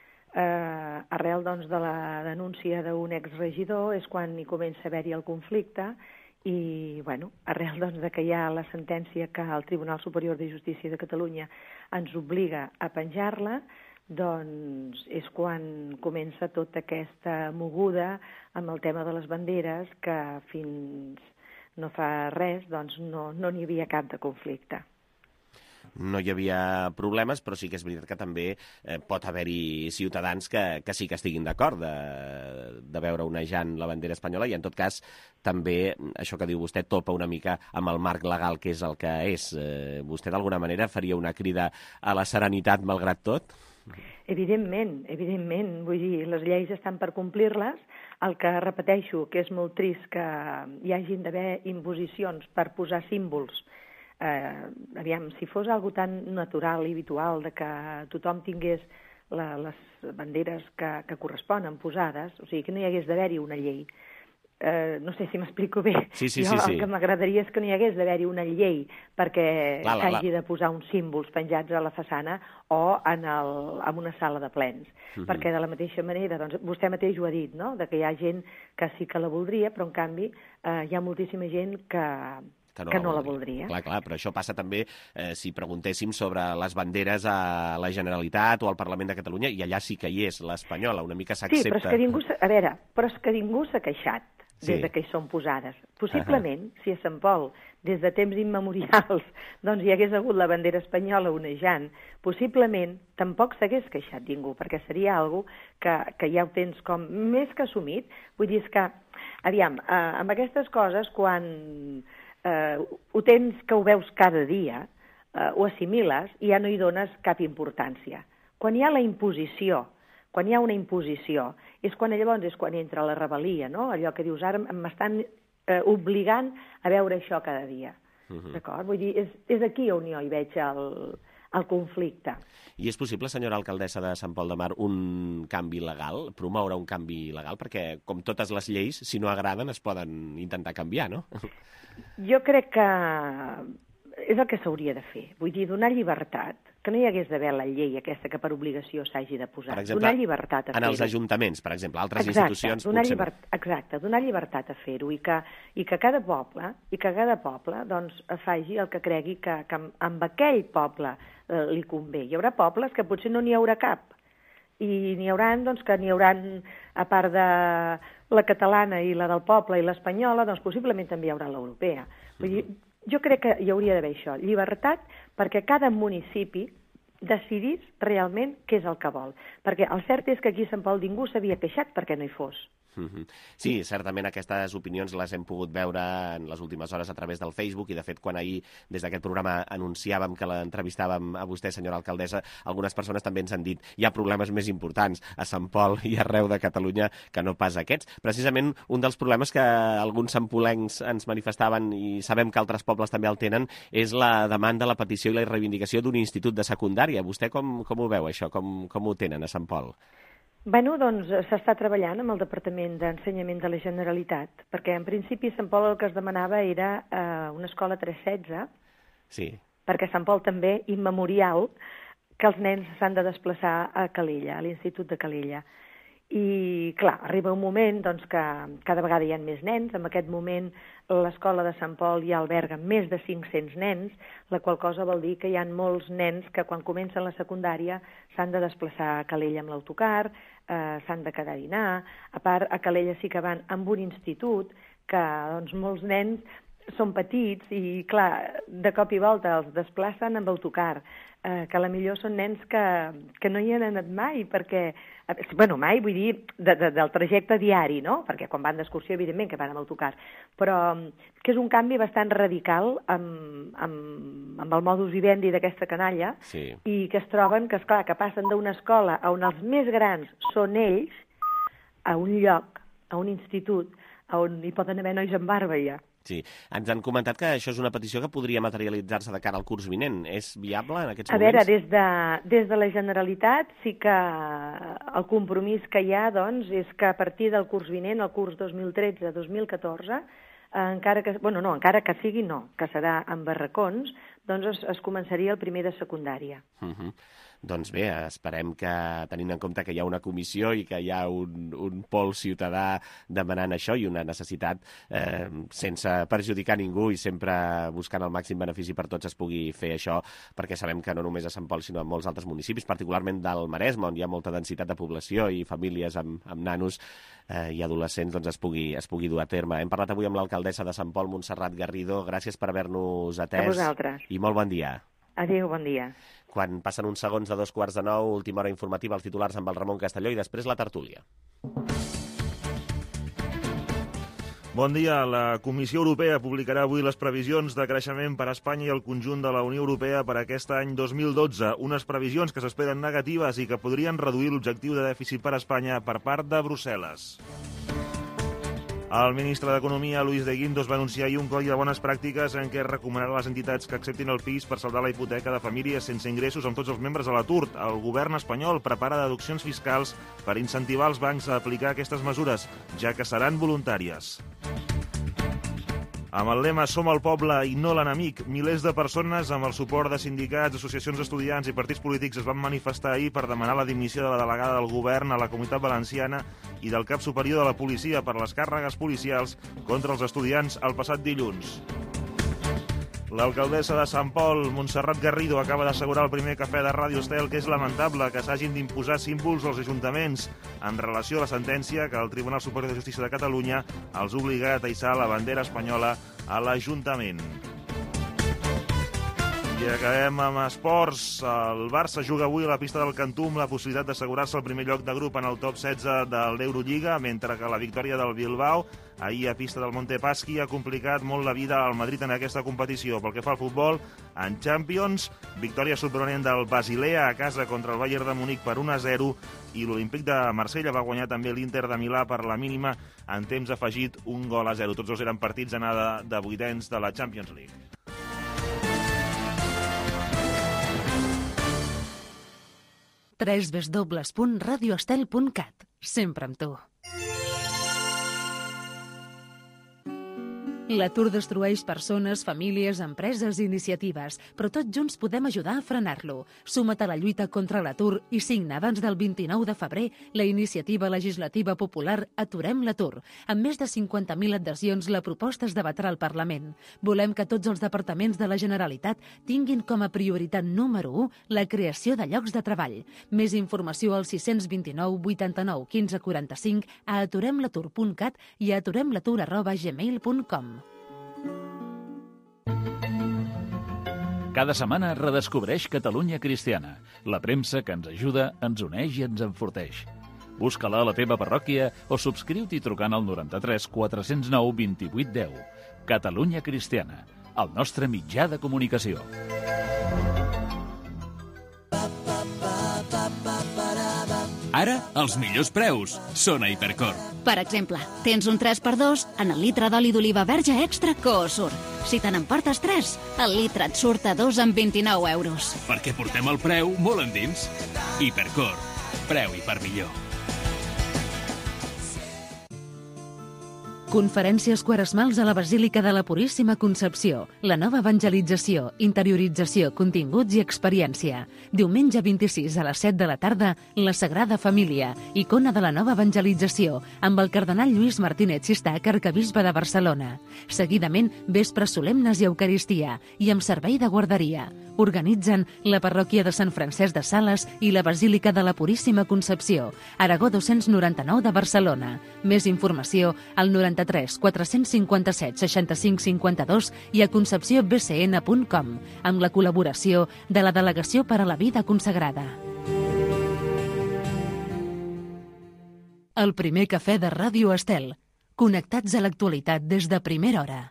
Uh, arrel doncs, de la denúncia d'un exregidor és quan hi comença a haver-hi el conflicte i, bueno, arrel doncs, de que hi ha la sentència que el Tribunal Superior de Justícia de Catalunya ens obliga a penjar-la, doncs és quan comença tota aquesta moguda amb el tema de les banderes, que fins no fa res doncs, no no n'hi havia cap de conflicte.
No hi havia problemes, però sí que és veritat que també eh, pot haver-hi ciutadans que, que sí que estiguin d'acord de, de veure onejant la bandera espanyola i, en tot cas, també, això que diu vostè, topa una mica amb el marc legal que és el que és. Eh, vostè, d'alguna manera, faria una crida a la serenitat malgrat tot?
Evidentment, evidentment. Vull dir, les lleis estan per complir-les. El que repeteixo, que és molt trist que hi hagin d'haver imposicions per posar símbols. Eh, aviam, si fos algo tan natural i habitual de que tothom tingués la, les banderes que, que corresponen posades, o sigui, que no hi hagués d'haver-hi una llei. Eh, no sé si m'explico bé.
Sí, sí,
jo
sí, sí.
El que m'agradaria és que no hi hagués d'haver-hi una llei perquè
la, la,
s'hagi de posar uns símbols penjats a la façana o en, el, en una sala de plens. Uh-huh. Perquè de la mateixa manera, doncs, vostè mateix ho ha dit, no?, de que hi ha gent que sí que la voldria, però en canvi eh, hi ha moltíssima gent que... que no, que no la, voldria. la voldria.
Clar, clar, però això passa també eh, si preguntéssim sobre les banderes a la Generalitat o al Parlament de Catalunya, i allà sí que hi és l'espanyola, una mica s'accepta.
Sí, però és que ningú, a veure, però és que ningú s'ha queixat des sí. de que hi són posades. Possiblement, uh-huh. si a Sant Pol, des de temps immemorials, doncs hi hagués hagut la bandera espanyola onejant, possiblement tampoc s'hagués queixat ningú, perquè seria algo que, que ja ho tens com més que assumit. Vull dir, és que, aviam, eh, amb aquestes coses, quan... Uh, ho tens que ho veus cada dia, uh, ho assimiles i ja no hi dones cap importància. Quan hi ha la imposició, quan hi ha una imposició, és quan llavors és quan entra la rebel·lia, no? Allò que dius, ara m'estan uh, obligant a veure això cada dia. Uh-huh. D'acord? Vull dir, és, és aquí on jo hi veig el, el conflicte.
I és possible, senyora alcaldessa de Sant Pol de Mar, un canvi legal, promoure un canvi legal? Perquè, com totes les lleis, si no agraden, es poden intentar canviar, no?
Jo crec que és el que s'hauria de fer. Vull dir, donar llibertat, que no hi hagués d'haver la llei aquesta que per obligació s'hagi de posar.
Per exemple,
donar llibertat a
en els ajuntaments, per exemple, altres
exacte,
institucions...
Donar
potser
llibert... Exacte, donar llibertat a fer-ho i que, i que cada poble, i que cada poble doncs, faci el que cregui que, que amb, amb aquell poble eh, li convé. Hi haurà pobles que potser no n'hi haurà cap, i n'hi haurà, doncs, que n'hi haurà, a part de la catalana i la del poble i l'espanyola, doncs possiblement també hi haurà l'europea. Vull dir, jo crec que hi hauria d'haver això, llibertat, perquè cada municipi decidís realment què és el que vol. Perquè el cert és que aquí a Sant Pol ningú s'havia queixat perquè no hi fos.
Mm-hmm. Sí, certament aquestes opinions les hem pogut veure en les últimes hores a través del Facebook i, de fet, quan ahir des d'aquest programa anunciàvem que l'entrevistàvem a vostè, senyora alcaldessa, algunes persones també ens han dit hi ha problemes més importants a Sant Pol i arreu de Catalunya que no pas aquests. Precisament un dels problemes que alguns sampolencs ens manifestaven, i sabem que altres pobles també el tenen, és la demanda, la petició i la reivindicació d'un institut de secundària. Vostè com, com ho veu, això? Com, com ho tenen a Sant Pol?
Bueno, doncs s'està treballant amb el Departament d'Ensenyament de la Generalitat, perquè en principi a Sant Pol el que es demanava era eh, una escola tres setze,
sí.
perquè a Sant Pol també, immemorial, que els nens s'han de desplaçar a Calella, a l'Institut de Calella. I, clar, arriba un moment doncs, que cada vegada hi ha més nens. En aquest moment l'escola de Sant Pol ja alberga més de cinc-cents nens, la qual cosa vol dir que hi ha molts nens que quan comencen la secundària s'han de desplaçar a Calella amb l'autocar, eh, s'han de quedar a dinar. A part, a Calella sí que van amb un institut que doncs, molts nens són petits i, clar, de cop i volta els desplacen amb autocar, eh, que a la millor són nens que, que no hi han anat mai, perquè, eh, bueno, mai, vull dir, de, de, del trajecte diari, no?, perquè quan van d'excursió, evidentment que van amb autocar, però que és un canvi bastant radical amb, amb, amb el modus vivendi d'aquesta canalla,
sí.
I que es troben que, esclar, que passen d'una escola on els més grans són ells, a un lloc, a un institut, on hi poden haver nois amb barba ja.
Sí, ens han comentat que això és una petició que podria materialitzar-se de cara al curs vinent. És viable en aquests
a
moments?
A veure, des de, des de la Generalitat sí que el compromís que hi ha doncs, és que a partir del curs vinent, el curs dos mil tretze dos mil catorze, eh, encara que, bueno, no, encara que sigui no, que serà en barracons, doncs es, es començaria el primer de secundària.
Uh-huh. Doncs bé, esperem que, tenint en compte que hi ha una comissió i que hi ha un, un pol ciutadà demanant això i una necessitat eh, sense perjudicar ningú i sempre buscant el màxim benefici per tots es pugui fer això, perquè sabem que no només a Sant Pol sinó a molts altres municipis, particularment del Maresme, on hi ha molta densitat de població i famílies amb, amb nanos eh, i adolescents, doncs es pugui, es pugui dur a terme. Hem parlat avui amb l'alcaldessa de Sant Pol, Montserrat Garrido. Gràcies per haver-nos atès.
A vosaltres.
I molt bon dia.
Adéu, bon dia.
Quan passen uns segons de dos quarts de nou, última hora informativa, els titulars amb el Ramon Castelló i després la tertúlia.
Bon dia. La Comissió Europea publicarà avui les previsions de creixement per a Espanya i el conjunt de la Unió Europea per a aquest any dos mil dotze. Unes previsions que s'esperen negatives i que podrien reduir l'objectiu de dèficit per a Espanya per part de Brussel·les. El ministre d'Economia, Luis de Guindos, va anunciar ahir un codi de bones pràctiques en què recomanarà a les entitats que acceptin el pis per saldar la hipoteca de famílies sense ingressos amb tots els membres a l'atur. El govern espanyol prepara deduccions fiscals per incentivar els bancs a aplicar aquestes mesures, ja que seran voluntàries. Amb el lema Som el poble i no l'enemic, milers de persones amb el suport de sindicats, associacions d'estudiants i partits polítics es van manifestar ahir per demanar la dimissió de la delegada del govern a la Comunitat Valenciana i del cap superior de la policia per les càrregues policials contra els estudiants el passat dilluns. L'alcaldessa de Sant Pol, Montserrat Garrido, acaba d'assegurar al primer cafè de Ràdio Estel que és lamentable que s'hagin d'imposar símbols als ajuntaments en relació a la sentència que el Tribunal Superior de Justícia de Catalunya els ha obligat a hissar la bandera espanyola a l'Ajuntament. I acabem amb esports. El Barça juga avui a la pista del Cantú amb la possibilitat d'assegurar-se el primer lloc de grup en el top setze de l'Eurolliga, mentre que la victòria del Bilbao ahir a pista del Montepaschi ha complicat molt la vida al Madrid en aquesta competició. Pel que fa al futbol, en Champions, victòria sorprenent del Basilea a casa contra el Bayern de Munic per un a zero i l'Olímpic de Marsella va guanyar també l'Inter de Milà per la mínima en temps afegit un gol a zero. Tots dos eren partits d'anada de vuitens de la Champions League.
w w w punt radio estel punt cat. Sempre amb tu. L'atur destrueix persones, famílies, empreses i iniciatives, però tots junts podem ajudar a frenar-lo. Suma't a la lluita contra l'atur i signa abans del vint-i-nou de febrer la iniciativa legislativa popular Aturem l'atur. Amb més de cinquanta mil adhesions, la proposta es debatrà al Parlament. Volem que tots els departaments de la Generalitat tinguin com a prioritat número u la creació de llocs de treball. Més informació al sis dos nou, vuitanta-nou, quinze, quaranta-cinc, a aturem l'atur punt cat i a aturem l'atur arroba gmail punt com.
Cada setmana redescobreix Catalunya Cristiana, la premsa que ens ajuda, ens uneix i ens enforteix.
Busca-la a la teva parròquia o subscriu-t'hi trucant al noranta-tres quatre cents nou vint-i-vuit deu. Catalunya Cristiana, el nostre mitjà de comunicació.
Ara, els millors preus són a Hipercor.
Per exemple, tens un tres per dos en el litre d'oli d'oliva verge extra Coosur. Si te n'emportes tres, el litre et surt a dos amb vint-i-nou euros.
Perquè portem el preu molt endins. Hipercor. Preu i per millor.
Conferències quaresmals a la Basílica de la Puríssima Concepció. La nova evangelització, interiorització, continguts i experiència. Diumenge vint-i-sis a les set de la tarda, la Sagrada Família, icona de la nova evangelització, amb el cardenal Lluís Martínez Sistac, arquebisbe de Barcelona. Seguidament, vespres solemnes i eucaristia, i amb servei de guarderia. Organitzen la parròquia de Sant Francesc de Sales i la Basílica de la Puríssima Concepció, Aragó dos-cents noranta-nou de Barcelona. Més informació al noranta-tres quatre cinquanta-set seixanta-cinc cinquanta-dos i a concepció b c n punt com, amb la col·laboració de la Delegació per a la Vida Consagrada. El primer cafè de Ràdio Estel. Connectats a l'actualitat des de primera hora.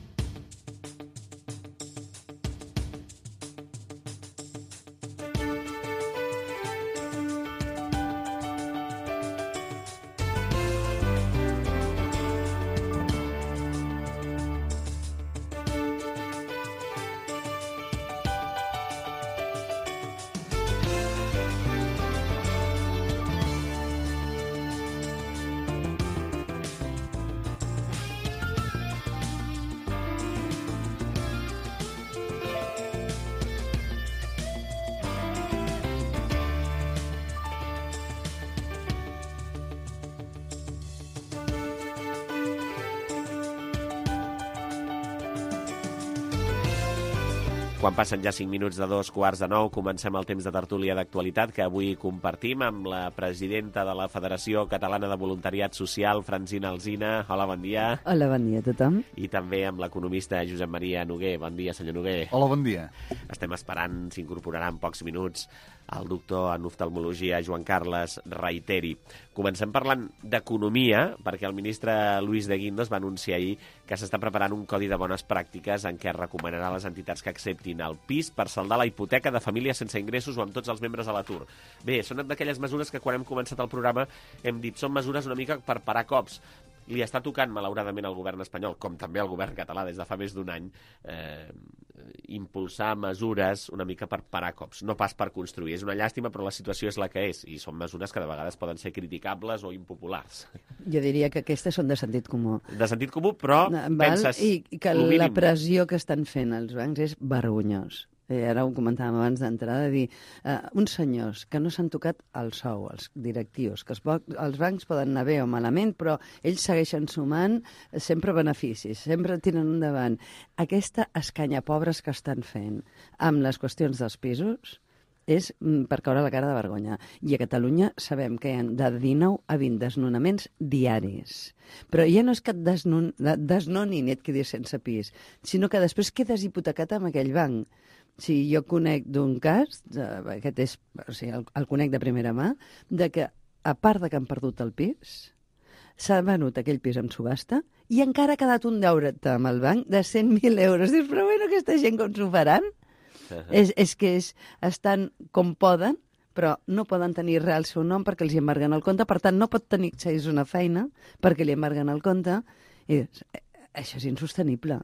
Quan passen ja cinc minuts de dos quarts de nou, comencem el temps de tertúlia d'actualitat que avui compartim amb la presidenta de la Federació Catalana de Voluntariat Social, Francina Alsina. Hola, bon dia.
Hola, bon dia a tothom.
I també amb l'economista Josep Maria Noguer. Bon dia, senyor Noguer.
Hola, bon dia.
Estem esperant, s'incorporarà en pocs minuts, el doctor en oftalmologia Joan Carles Reiteri. Comencem parlant d'economia, perquè el ministre Luis de Guindos va anunciar ahir que s'està preparant un codi de bones pràctiques en què recomanarà a les entitats que acceptin el pis per saldar la hipoteca de famílies sense ingressos o amb tots els membres a l'atur. Bé, són d'aquelles mesures que quan hem començat el programa hem dit són mesures una mica per parar cops. Li està tocant, malauradament, al govern espanyol, com també al govern català des de fa més d'un any, eh, impulsar mesures una mica per parar cops, no pas per construir. És una llàstima, però la situació és la que és, i són mesures que de vegades poden ser criticables o impopulars.
Jo diria que aquestes són de sentit comú.
De sentit comú, però
Val?
penses...
I que la pressió que estan fent els bancs és vergonyós. Eh, ara ho comentàvem abans d'entrar, de dir, eh, uns senyors que no s'han tocat el sou, els directius, que els, els bancs poden anar bé o malament, però ells segueixen sumant sempre beneficis, sempre tiren endavant. Aquesta escanya pobres que estan fent amb les qüestions dels pisos és per caure la cara de vergonya. I a Catalunya sabem que hi ha de dinou a vint desnonaments diaris. Però ja no és que et desnon, desnonin i et quedis sense pis, sinó que després quedes hipotecat amb aquell banc. Sí, jo conec d'un cas, aquest és, o sigui, el, el conec de primera mà, de que, a part de que han perdut el pis, s'ha venut aquell pis en subhasta i encara ha quedat un deute amb el banc de cent mil euros. Dius, però bueno, aquesta gent com s'ho faran? Uh -huh. és, és que és, estan com poden, però no poden tenir real el seu nom perquè els hi embarguen el compte, per tant no pot tenir accés a una feina perquè li embarguen el compte, i dius, això és insostenible.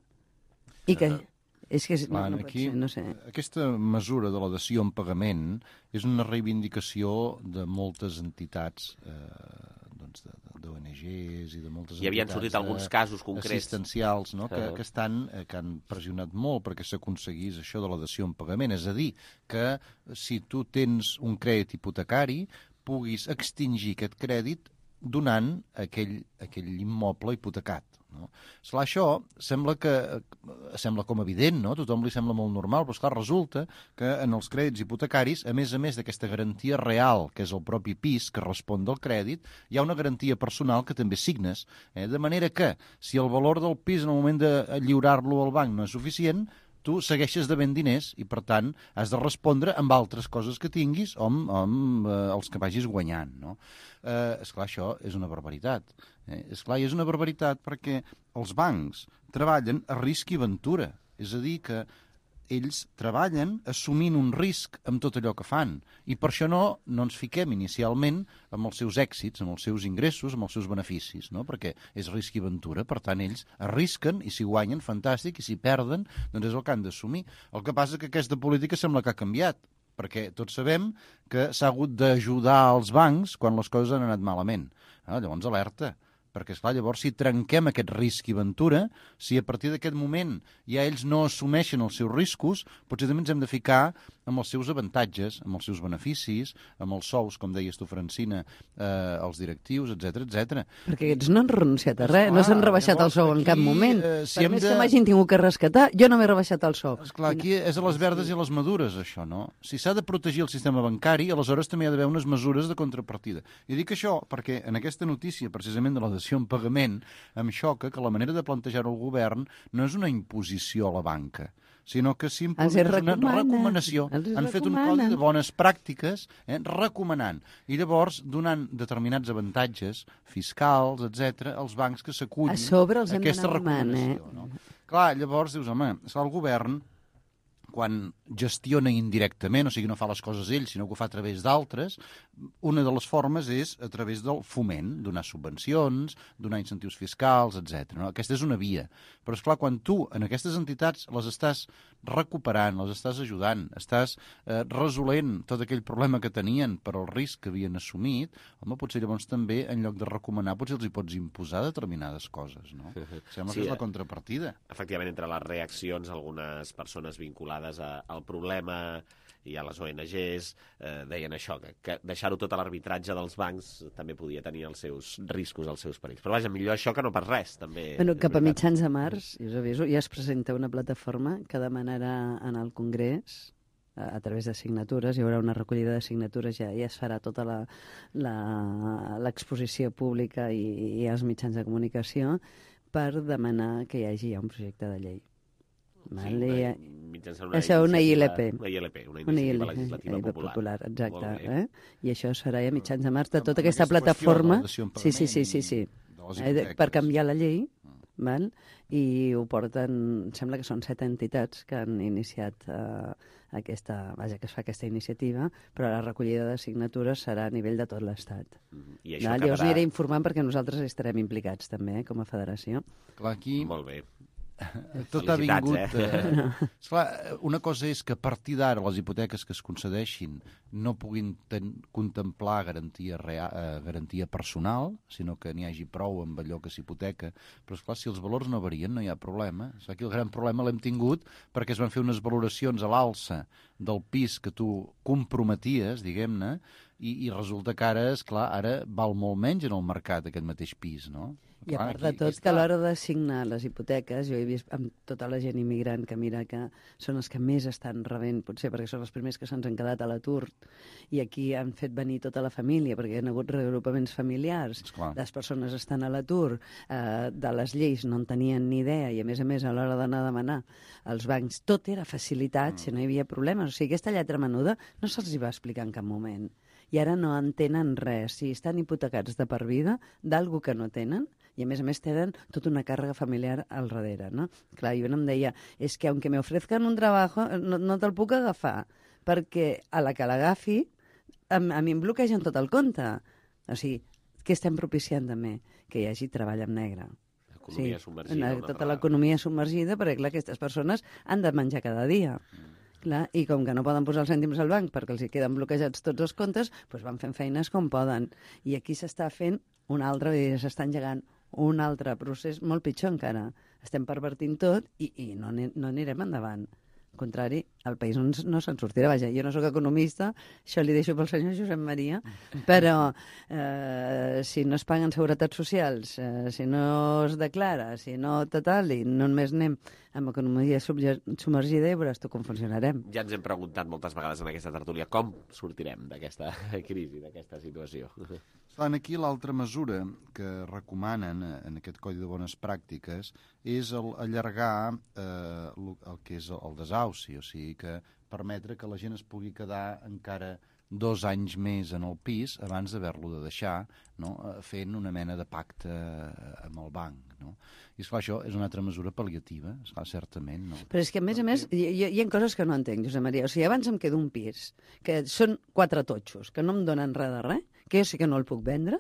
I que... Uh -huh. És que és,
Clar,
no, no
aquí,
ser, no sé.
Aquesta mesura de la dació en pagament és una reivindicació de moltes entitats, eh, doncs d'O N Ges i de moltes
I havien
entitats
sortit alguns casos concrets
assistencials, no? que,
uh -huh.
que, estan, eh, que han pressionat molt perquè s'aconseguís això de la dació en pagament. És a dir, que si tu tens un crèdit hipotecari, puguis extingir aquest crèdit donant aquell, aquell immoble hipotecat. No? Esclar, això sembla que sembla com evident, no? A tothom li sembla molt normal, però esclar, resulta que en els crèdits hipotecaris, a més a més d'aquesta garantia real, que és el propi pis que respon del crèdit, hi ha una garantia personal que també signes, eh? De manera que si el valor del pis en el moment de lliurar-lo al banc no és suficient, tu segueixes devent diners i, per tant, has de respondre amb altres coses que tinguis o amb, amb eh, els que vagis guanyant, no? Eh, esclar, això és una barbaritat. Eh? Esclar, i és una barbaritat perquè els bancs treballen a risc i ventura. És a dir, que ells treballen assumint un risc amb tot allò que fan. I per això no, no ens fiquem inicialment amb els seus èxits, amb els seus ingressos, amb els seus beneficis, no? Perquè és risc i ventura, per tant, ells arrisquen i si guanyen, fantàstic, i si perden, doncs és el que han d'assumir. El que passa és que aquesta política sembla que ha canviat, perquè tots sabem que s'ha hagut d'ajudar els bancs quan les coses han anat malament. Ah, llavors, alerta. Perquè, esclar, llavors, si trenquem aquest risc i ventura, si a partir d'aquest moment ja ells no assumeixen els seus riscos, potser també ens hem de ficar amb els seus avantatges, amb els seus beneficis, amb els sous, com deies tu, Francina, eh, els directius, etcètera, etcètera.
Perquè aquests no han renunciat a res, esclar, no s'han rebaixat llavors, el sou aquí, en cap moment. Eh, si per més de... que m'hagin tingut que rescatar, jo no m'he rebaixat el sou.
Esclar, aquí és a les verdes i a les madures, això, no? Si s'ha de protegir el sistema bancari, aleshores també hi ha d'haver unes mesures de contrapartida. I dic això perquè en aquesta notícia, precisament de la dació en pagament, em xoca que la manera de plantejar-ho el govern no és una imposició a la banca, sinó que simplement és una recomanació. Han fet un codi de bones pràctiques, eh, recomanant, i llavors donant determinats avantatges fiscals, etcètera, als bancs que s'acullin a aquesta recomanació. Eh? No? Clar, llavors dius, home, el govern, quan gestiona indirectament, o sigui, no fa les coses ell, sinó que ho fa a través d'altres, una de les formes és a través del foment, donar subvencions, donar incentius fiscals, etcètera. No? Aquesta és una via. Però, esclar, quan tu en aquestes entitats les estàs recuperant, les estàs ajudant, estàs eh, resolent tot aquell problema que tenien per al risc que havien assumit, home, potser llavors també, en lloc de recomanar, potser els hi pots imposar determinades coses, no? Sembla sí, que és la contrapartida.
Efectivament, entre les reaccions, algunes persones vinculades a, al problema i a les O N Ges eh, deien això, que, que deixar-ho tot a l'arbitratge dels bancs també podia tenir els seus riscos, els seus perills. Però vaja, millor això que no pas res, també.
Bueno, cap a mitjans de març, ja us aviso, ja es presenta una plataforma que demanarà en el Congrés, a, a través de signatures, hi haurà una recollida de signatures, ja, ja es farà tota l'exposició pública i, i els mitjans de comunicació per demanar que hi hagi ja un projecte de llei.
Sí, una, mitjançant una,
això, una I L P.
Una I L P, una iniciativa una legislativa popular.
popular. Exacte. Eh? I això serà a mitjans de març de tota aquesta plataforma. Sí, sí, sí, sí, sí. Eh, per canviar la llei, val? I ho porten, sembla que són set entitats que han iniciat eh, aquesta, vaja, que es fa aquesta iniciativa, però la recollida de signatures serà a nivell de tot l'Estat. Mm-hmm. I això quedarà... Llavors aniré informant perquè nosaltres estarem implicats també, eh, com a federació.
Clar, aquí...
Molt bé.
Tot ha vingut... Eh? Eh, esclar, una cosa és que a partir d'ara les hipoteques que es concedeixin no puguin ten, contemplar garantia, real, eh, garantia personal, sinó que n'hi hagi prou amb allò que s'hipoteca. Però, esclar, si els valors no varien, no hi ha problema. Esclar, aquí el gran problema l'hem tingut perquè es van fer unes valoracions a l'alça del pis que tu comprometies, diguem-ne, i, i resulta que ara, esclar, ara val molt menys en el mercat aquest mateix pis, no?
I a part de tot, que a l'hora de signar les hipoteques, jo he vist amb tota la gent immigrant que mira que són els que més estan rebent, potser perquè són els primers que se'ns han quedat a l'atur, i aquí han fet venir tota la família, perquè hi ha hagut reagrupaments familiars, les persones estan a l'atur, eh, de les lleis no en tenien ni idea, i a més a més a l'hora d'anar a demanar als bancs, tot era facilitat, mm. si no hi havia problemes. O sigui, aquesta lletra menuda no se'ls hi va explicar en cap moment. I ara no entenen res. Si estan hipotecats de per vida d'algú que no tenen, i a més a més tenen tota una càrrega familiar al darrere, no? Clar, jo no em deia, és que aunque me ofrezcan un trabajo, no, no te'l puc agafar, perquè a la que l'agafi, a, a mi em bloquegen tot el compte. O sigui, què estem propiciant també? Que hi hagi treball en negre.
Economia sí,
submergida. Tota l'economia submergida, perquè clar, aquestes persones han de menjar cada dia. Mm. Clar, i com que no poden posar els cèntims al banc perquè els hi queden bloquejats tots els comptes, doncs van fent feines com poden. I aquí s'està fent un altre, s'està engegant un altre procés molt pitjor encara. Estem pervertint tot i, i no, no anirem endavant. Al contrari, el país no, no se'n sortirà. Vaja, jo no sóc economista, això li deixo pel senyor Josep Maria, però eh, si no es paguen seguretats socials, eh, si no es declara, si no total, i no només anem amb economia submergida i veuràs tu com funcionarem.
Ja ens hem preguntat moltes vegades en aquesta tertúlia com sortirem d'aquesta crisi, d'aquesta situació.
Clar, aquí l'altra mesura que recomanen en aquest Codi de Bones Pràctiques és el, allargar eh, el, el que és el desauci, o sigui que permetre que la gent es pugui quedar encara dos anys més en el pis abans d'haver-lo de deixar, no? Fent una mena de pacte amb el banc. No? I esclar, això és una altra mesura pal·liativa, esclar, certament. No?
Però és que, a més a més, hi, hi ha coses que no entenc, Josep Maria. O sigui, abans em quedo un pis, que són quatre totxos, que no em donen res de res, que jo sí que no el puc vendre,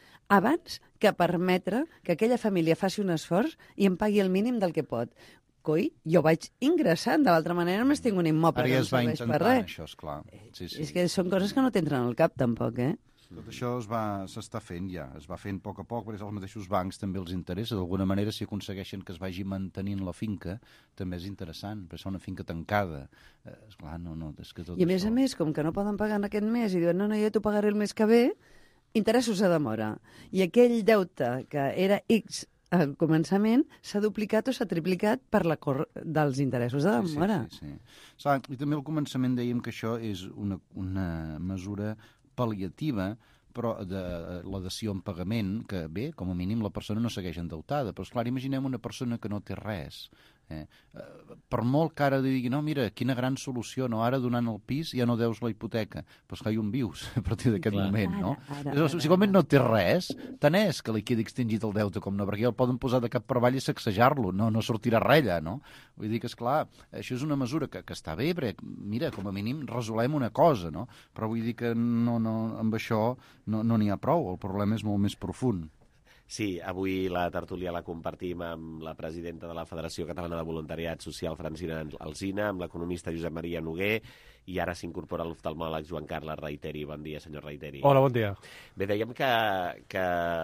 abans que permetre que aquella família faci un esforç i em pagui el mínim del que pot. Coi, jo vaig ingressant, de l'altra manera només tinc un immoble
Ara ja
que no
es va
serveix per
intentant,
res.
això, esclar. Sí, sí.
És que són coses que no t'entren al cap, tampoc, eh?
Tot això es va, s'està fent ja, es va fent a poc a poc, perquè als mateixos bancs també els interessa. D'alguna manera, si aconsegueixen que es vagi mantenint la finca, també és interessant, perquè és una finca tancada. Eh, esclar, no, no, és que tot
I a més
això...
a més, com que no poden pagar en aquest mes i diuen, no, no, jo t'ho pagaré el mes que ve, interessos a demora. I aquell deute que era X al començament s'ha duplicat o s'ha triplicat per la cor dels interessos de demora.
Sí, sí, sí. Clar, i també al començament dèiem que això és una, una mesura pal·liativa, però de la dació en pagament, que bé, com a mínim la persona no segueix endeutada, però esclar, imaginem una persona que no té res. Eh? Per molt que ara digui, no, mira, quina gran solució, no? Ara donant el pis ja no deus la hipoteca, però esclar, hi on vius a partir d'aquest moment, no? Ara, ara, ara, Igualment no té res, tant és que li quedi extingit el deute com no, perquè ja el poden posar de cap per avall i sacsejar-lo, no, no sortirà res allà, no? Vull dir que, esclar, això és una mesura que, que està bé, perquè, mira, com a mínim resolem una cosa, no? Però vull dir que no, no, amb això no n'hi no ha prou, el problema és molt més profund.
Sí, avui la tertúlia la compartim amb la presidenta de la Federació Catalana de Voluntariat Social, Francina Alsina, amb l'economista Josep Maria Noguer, i ara s'incorpora l'oftalmòleg Joan Carles Reiteri. Bon dia, senyor Reiteri.
Hola, bon dia.
Bé, dèiem que, que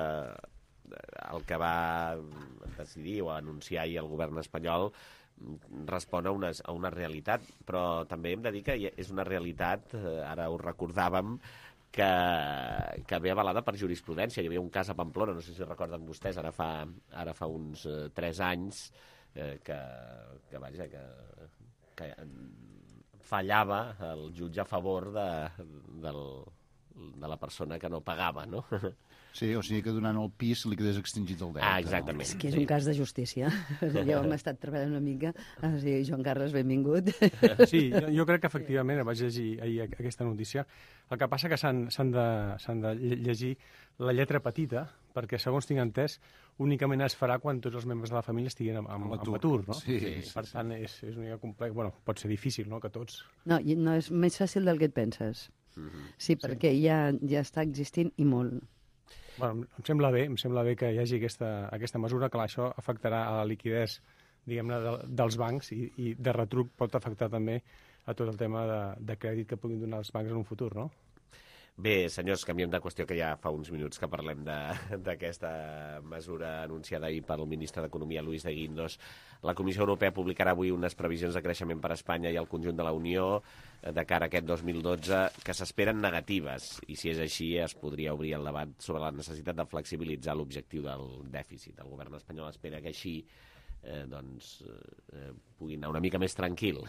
el que va decidir o anunciar ahir el govern espanyol respon a una, a una realitat, però també hem de dir que és una realitat, ara ho recordàvem, que, que ve avalada per jurisprudència. Hi havia un cas a Pamplona, no sé si recorden vostès, ara fa, ara fa uns eh, tres anys, eh, que, que, vaja, que, que fallava el jutge a favor de, del, de la persona que no pagava, no?
Sí, o sigui que donant el pis li quedés extingit el deute.
Ah, exactament.
És que és un cas de justícia. Ja hem estat treballant una mica. O sigui, Joan Carles, benvingut.
Sí, jo, jo crec que efectivament, vaig llegir ahir aquesta notícia, el que passa que s'han de, s'han de llegir la lletra petita, perquè segons tinc entès, únicament es farà quan tots els membres de la família estiguin amb, amb, amb atur, no?
Sí, sí,
per tant, és, és una mica complex. Bueno, pot ser difícil, no?, que tots...
No, no és més fàcil del que et penses. Mm-hmm. Sí, perquè sí. Ja, ja està existint i molt.
Bueno, em sembla bé, em sembla bé que hi hagi aquesta, aquesta mesura, que això afectarà a la liquidez, diguem-ne, de, dels bancs i, i de retruc pot afectar també a tot el tema de, de crèdit que puguin donar els bancs en un futur, no?
Bé, senyors, canviem de qüestió, que ja fa uns minuts que parlem d'aquesta mesura anunciada ahir pel ministre d'Economia, Luis de Guindos. La Comissió Europea publicarà avui unes previsions de creixement per a Espanya i el conjunt de la Unió de cara a aquest dos mil dotze que s'esperen negatives, i si és així es podria obrir el debat sobre la necessitat de flexibilitzar l'objectiu del dèficit. El govern espanyol espera que així eh, doncs, eh, pugui anar una mica més tranquil.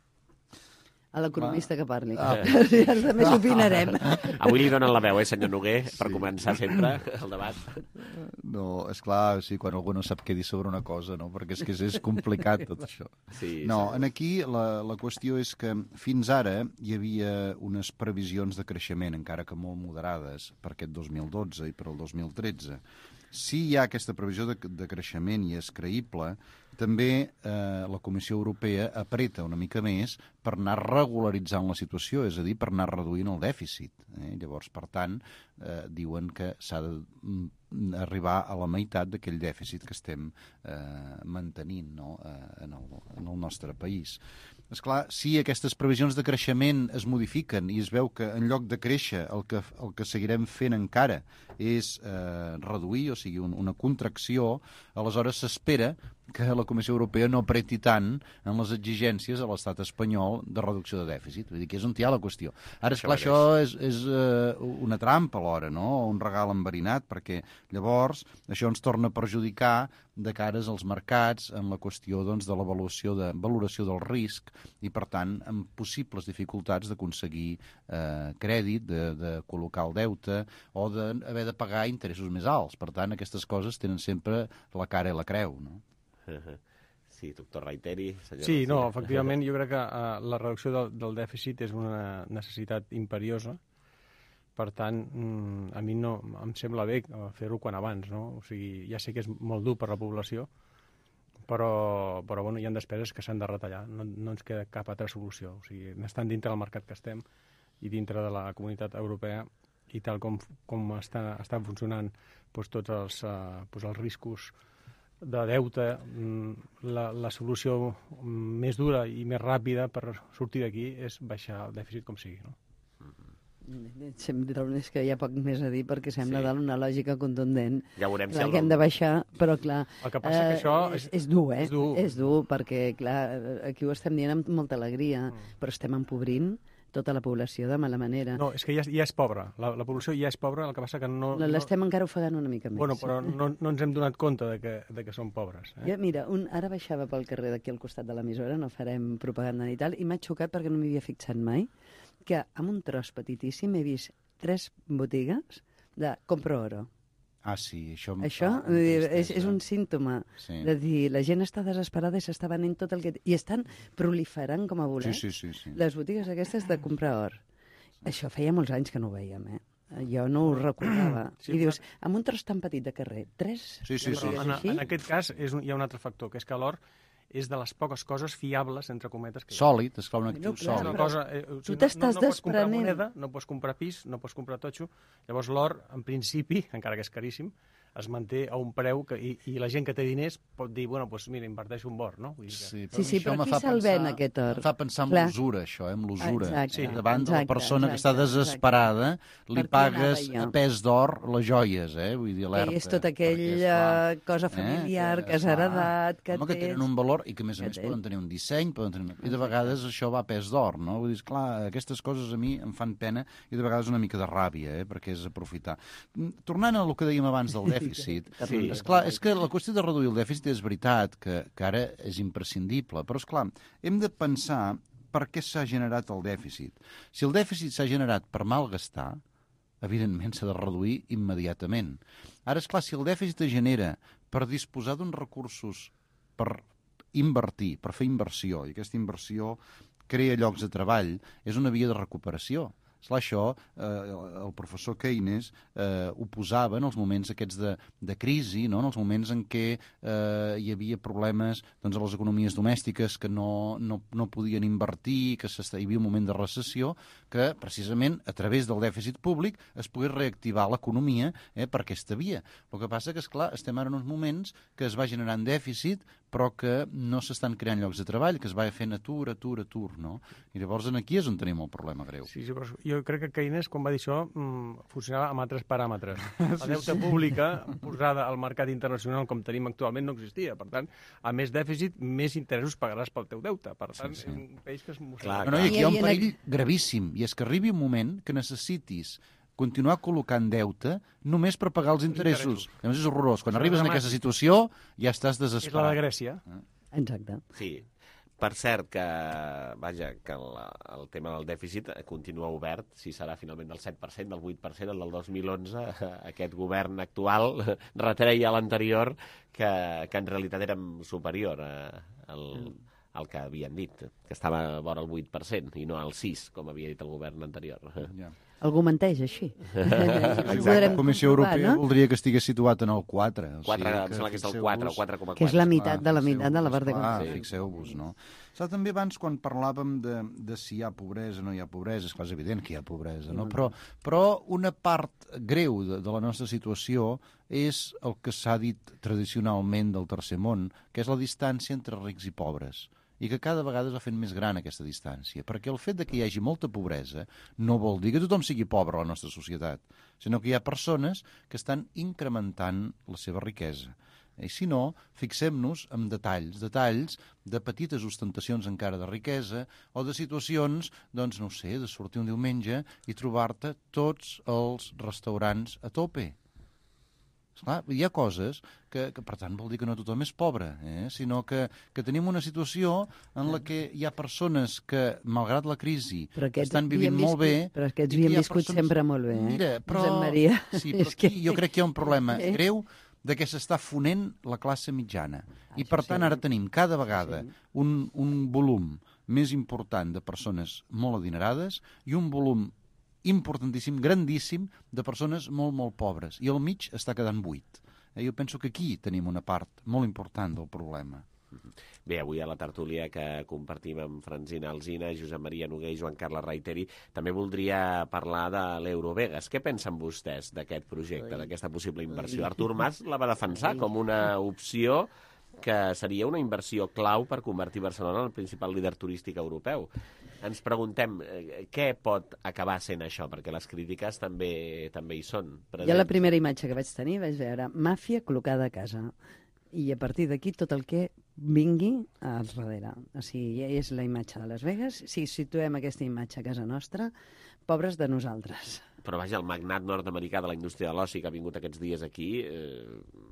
A l'economista que parli. Ah. I els altres opinarem.
Avui li donen la veu, eh, senyor Noguer, per sí. començar sempre el debat.
No, és clar, sí, quan algú no sap què dir sobre una cosa, no? Perquè és que és, és complicat tot això.
Sí,
no,
sí.
En aquí la, la qüestió és que fins ara hi havia unes previsions de creixement, encara que molt moderades, per aquest dos mil dotze i per al dos mil tretze. Si hi ha aquesta previsió de, de creixement i és creïble, també eh, la Comissió Europea apreta una mica més per anar regularitzant la situació, és a dir, per anar reduint el dèficit. Eh? Llavors, per tant, eh, diuen que s'ha de arribar a la meitat d'aquell dèficit que estem eh, mantenint, no? eh, en, el, en el nostre país. Esclar, si aquestes previsions de creixement es modifiquen i es veu que en lloc de créixer el que, el que seguirem fent encara és eh, reduir, o sigui, un, una contracció, aleshores s'espera que la Comissió Europea no apreti tant en les exigències a l'estat espanyol de reducció de dèficit. Vull dir que és on hi ha la qüestió. Ara, esclar, això és, és uh, una trampa alhora, no? Un regal enverinat, perquè llavors això ens torna a perjudicar de cares als mercats en la qüestió doncs, de l'avaluació de valoració del risc i, per tant, amb possibles dificultats d'aconseguir eh, crèdit, de, de col·locar el deute o d'haver de pagar interessos més alts. Per tant, aquestes coses tenen sempre la cara i la creu, no?
Sí, doctor Reiteri.
Sí, no, efectivament, jo crec que uh, la reducció del, del dèficit és una necessitat imperiosa. Per tant, mm, a mi no em sembla bé fer-ho quan abans, no? O sigui, ja sé que és molt dur per la població, però, però bueno, hi ha despeses que s'han de retallar. No, no ens queda cap altra solució. O sigui, estan dintre del mercat que estem i dintre de la comunitat europea i tal com, com està, estan funcionant doncs, tots els, uh, doncs, els riscos de deute, la, la solució més dura i més ràpida per sortir d'aquí és baixar el dèficit com sigui, no?
Sembla que hi ha poc més a dir perquè sembla sí. una lògica contundent.
Ja veurem
clar,
si el...
que hem de baixar, però clar,
el que passa eh, que això
és, és dur, eh?
És dur.
És dur perquè, clar, aquí ho estem dient amb molta alegria, mm. però estem empobrint tota la població de mala manera.
No, és que ja, ja és pobra. La, la població ja és pobra, el que passa que no...
L'estem no... encara ofegant una mica més.
Bueno, però no, no ens hem donat compte de que, de que són pobres. Eh?
Ja, mira, un, ara baixava pel carrer d'aquí al costat de l'emissora, no farem propaganda ni tal, i m'ha xocat perquè no m'hi havia fixat mai, que amb un tros petitíssim he vist tres botigues de compro oro.
Ah, sí, això...
Això és, és un símptoma sí. de dir, la gent està desesperada i s'està venent tot el que... I estan proliferant com a bolets
sí, sí, sí, sí.
les botigues aquestes de comprar or. Sí. Això feia molts anys que no ho veiem, eh? Jo no ho recordava. Sí, I dius, amb un tros tan petit de carrer, tres
sí, sí, sí.
En, en aquest cas és un, hi ha un altre factor, que és que l'or és de les poques coses fiables, entre cometes, que hi ha.
Sòlid, esclar, un actiu
no, clar,
sòlid.
Cosa, eh, o sigui,
tu t'estàs
no, no pots comprar
desprenent.
moneda, no pots comprar pis, no pots comprar totxo. Llavors l'or, en principi, encara que és caríssim, es manté a un preu que, i, i la gent que té diners pot dir, bueno, doncs mira, inverteixo un or, no? Vull dir que...
Sí, però, sí, sí, però qui se'l ven, aquest or?
Em fa pensar en
Clar.
l'usura, això, eh, en l'usura.
Exacte,
sí. Davant
exacte,
de la persona
exacte,
que està desesperada,
exacte.
li pagues a pes d'or les joies, eh? Vull dir, alerta.
I és tota aquella és, cosa familiar eh? que has heredat, que
tens... que tenen un valor i que, a més a més, poden tenir un disseny, poden tenir... I de vegades això va a pes d'or, no? Vull dir, clar, aquestes coses a mi em fan pena i de vegades una mica de ràbia, eh? Perquè és aprofitar. Tornant al que dèiem abans del dèficit, sí. Esclar, és que la qüestió de reduir el dèficit és veritat, que, que ara és imprescindible, però, esclar, hem de pensar per què s'ha generat el dèficit. Si el dèficit s'ha generat per malgastar, evidentment s'ha de reduir immediatament. Ara, esclar, si el dèficit es genera per disposar d'uns recursos per invertir, per fer inversió, i aquesta inversió crea llocs de treball, és una via de recuperació. Esclar, això, eh, el professor Keynes eh, ho posava en els moments aquests de, de crisi, no? En els moments en què eh, hi havia problemes doncs, a les economies domèstiques que no, no, no podien invertir, que hi havia un moment de recessió, que precisament a través del dèficit públic es pogués reactivar l'economia eh, per aquesta via. El que passa que, esclar, estem ara en uns moments que es va generant dèficit però que no s'estan creant llocs de treball, que es va fent atur, atur, atur, no? I llavors aquí és on tenim el problema greu.
Sí, sí, però jo crec que Keynes, quan va dir això, funcionava amb altres paràmetres. La deute pública posada al mercat internacional com tenim actualment no existia. Per tant, a més dèficit, més interessos pagaràs pel teu deute. Per tant, sí, sí. És un país que es mossega.
No, no, i aquí hi ha un perill gravíssim, i és que arribi un moment que necessitis continuar col·locant deute només per pagar els interessos. interessos. Llavors és horrorós. Quan arribes en aquesta situació ja estàs desesperat.
És la de Grècia.
Exacte.
Sí. Per cert, que, vaja, que el, el tema del dèficit continua obert, si serà finalment del set per cent, del vuit per cent, el del dos mil onze, aquest govern actual retreia a l'anterior que, que en realitat érem superior a, al, al que havien dit, que estava vora el vuit per cent i no al sis, com havia dit el govern anterior.
Ja.
Algú menteix així.
La Comissió Europea no? voldria que estigués situat en el quatre. O
quatre,
sigui,
em sembla que és el quatre, o quatre coma quatre.
Que és la meitat de la meitat de la part de
ah, fixeu-vos, no? Clar, també abans, quan parlàvem de, de si hi ha pobresa o no hi ha pobresa, és clar, és evident que hi ha pobresa, no? Però, però una part greu de, de la nostra situació és el que s'ha dit tradicionalment del tercer món, que és la distància entre rics i pobres, i que cada vegada es va fent més gran aquesta distància, perquè el fet de que hi hagi molta pobresa no vol dir que tothom sigui pobre a la nostra societat, sinó que hi ha persones que estan incrementant la seva riquesa. I si no, fixem-nos en detalls, detalls de petites ostentacions encara de riquesa o de situacions, doncs no ho sé, de sortir un diumenge i trobar-te tots els restaurants a tope. Esclar, hi ha coses que, que, per tant, vol dir que no tothom és pobre, eh? Sinó que, que tenim una situació en la que hi ha persones que, malgrat la crisi, estan vivint molt bé...
Però aquests havien viscut persones... sempre molt bé, eh?
Mira, però...
Josep Maria.
Sí, però aquí jo crec que hi ha un problema greu de que s'està fonent la classe mitjana. I, per tant, ara tenim cada vegada un, un volum més important de persones molt adinerades i un volum importantíssim, grandíssim, de persones molt, molt pobres. I al mig està quedant buit. Eh, jo penso que aquí tenim una part molt important del problema.
Bé, avui a la tertúlia que compartim amb Francina Alsina, Josep Maria Noguer i Joan Carles Reiteri, també voldria parlar de l'Eurovegas. Què pensen vostès d'aquest projecte, d'aquesta possible inversió? Artur Mas la va defensar com una opció que seria una inversió clau per convertir Barcelona en el principal líder turístic europeu. Ens preguntem eh, què pot acabar sent això, perquè les crítiques també també hi són presents.
Jo la primera imatge que vaig tenir vaig veure màfia col·locada a casa. I a partir d'aquí tot el que vingui al darrere. O sigui, és la imatge de Las Vegas. Si situem aquesta imatge a casa nostra, pobres de nosaltres.
Però vaja, el magnat nord-americà de la indústria de l'oci que ha vingut aquests dies aquí... Eh...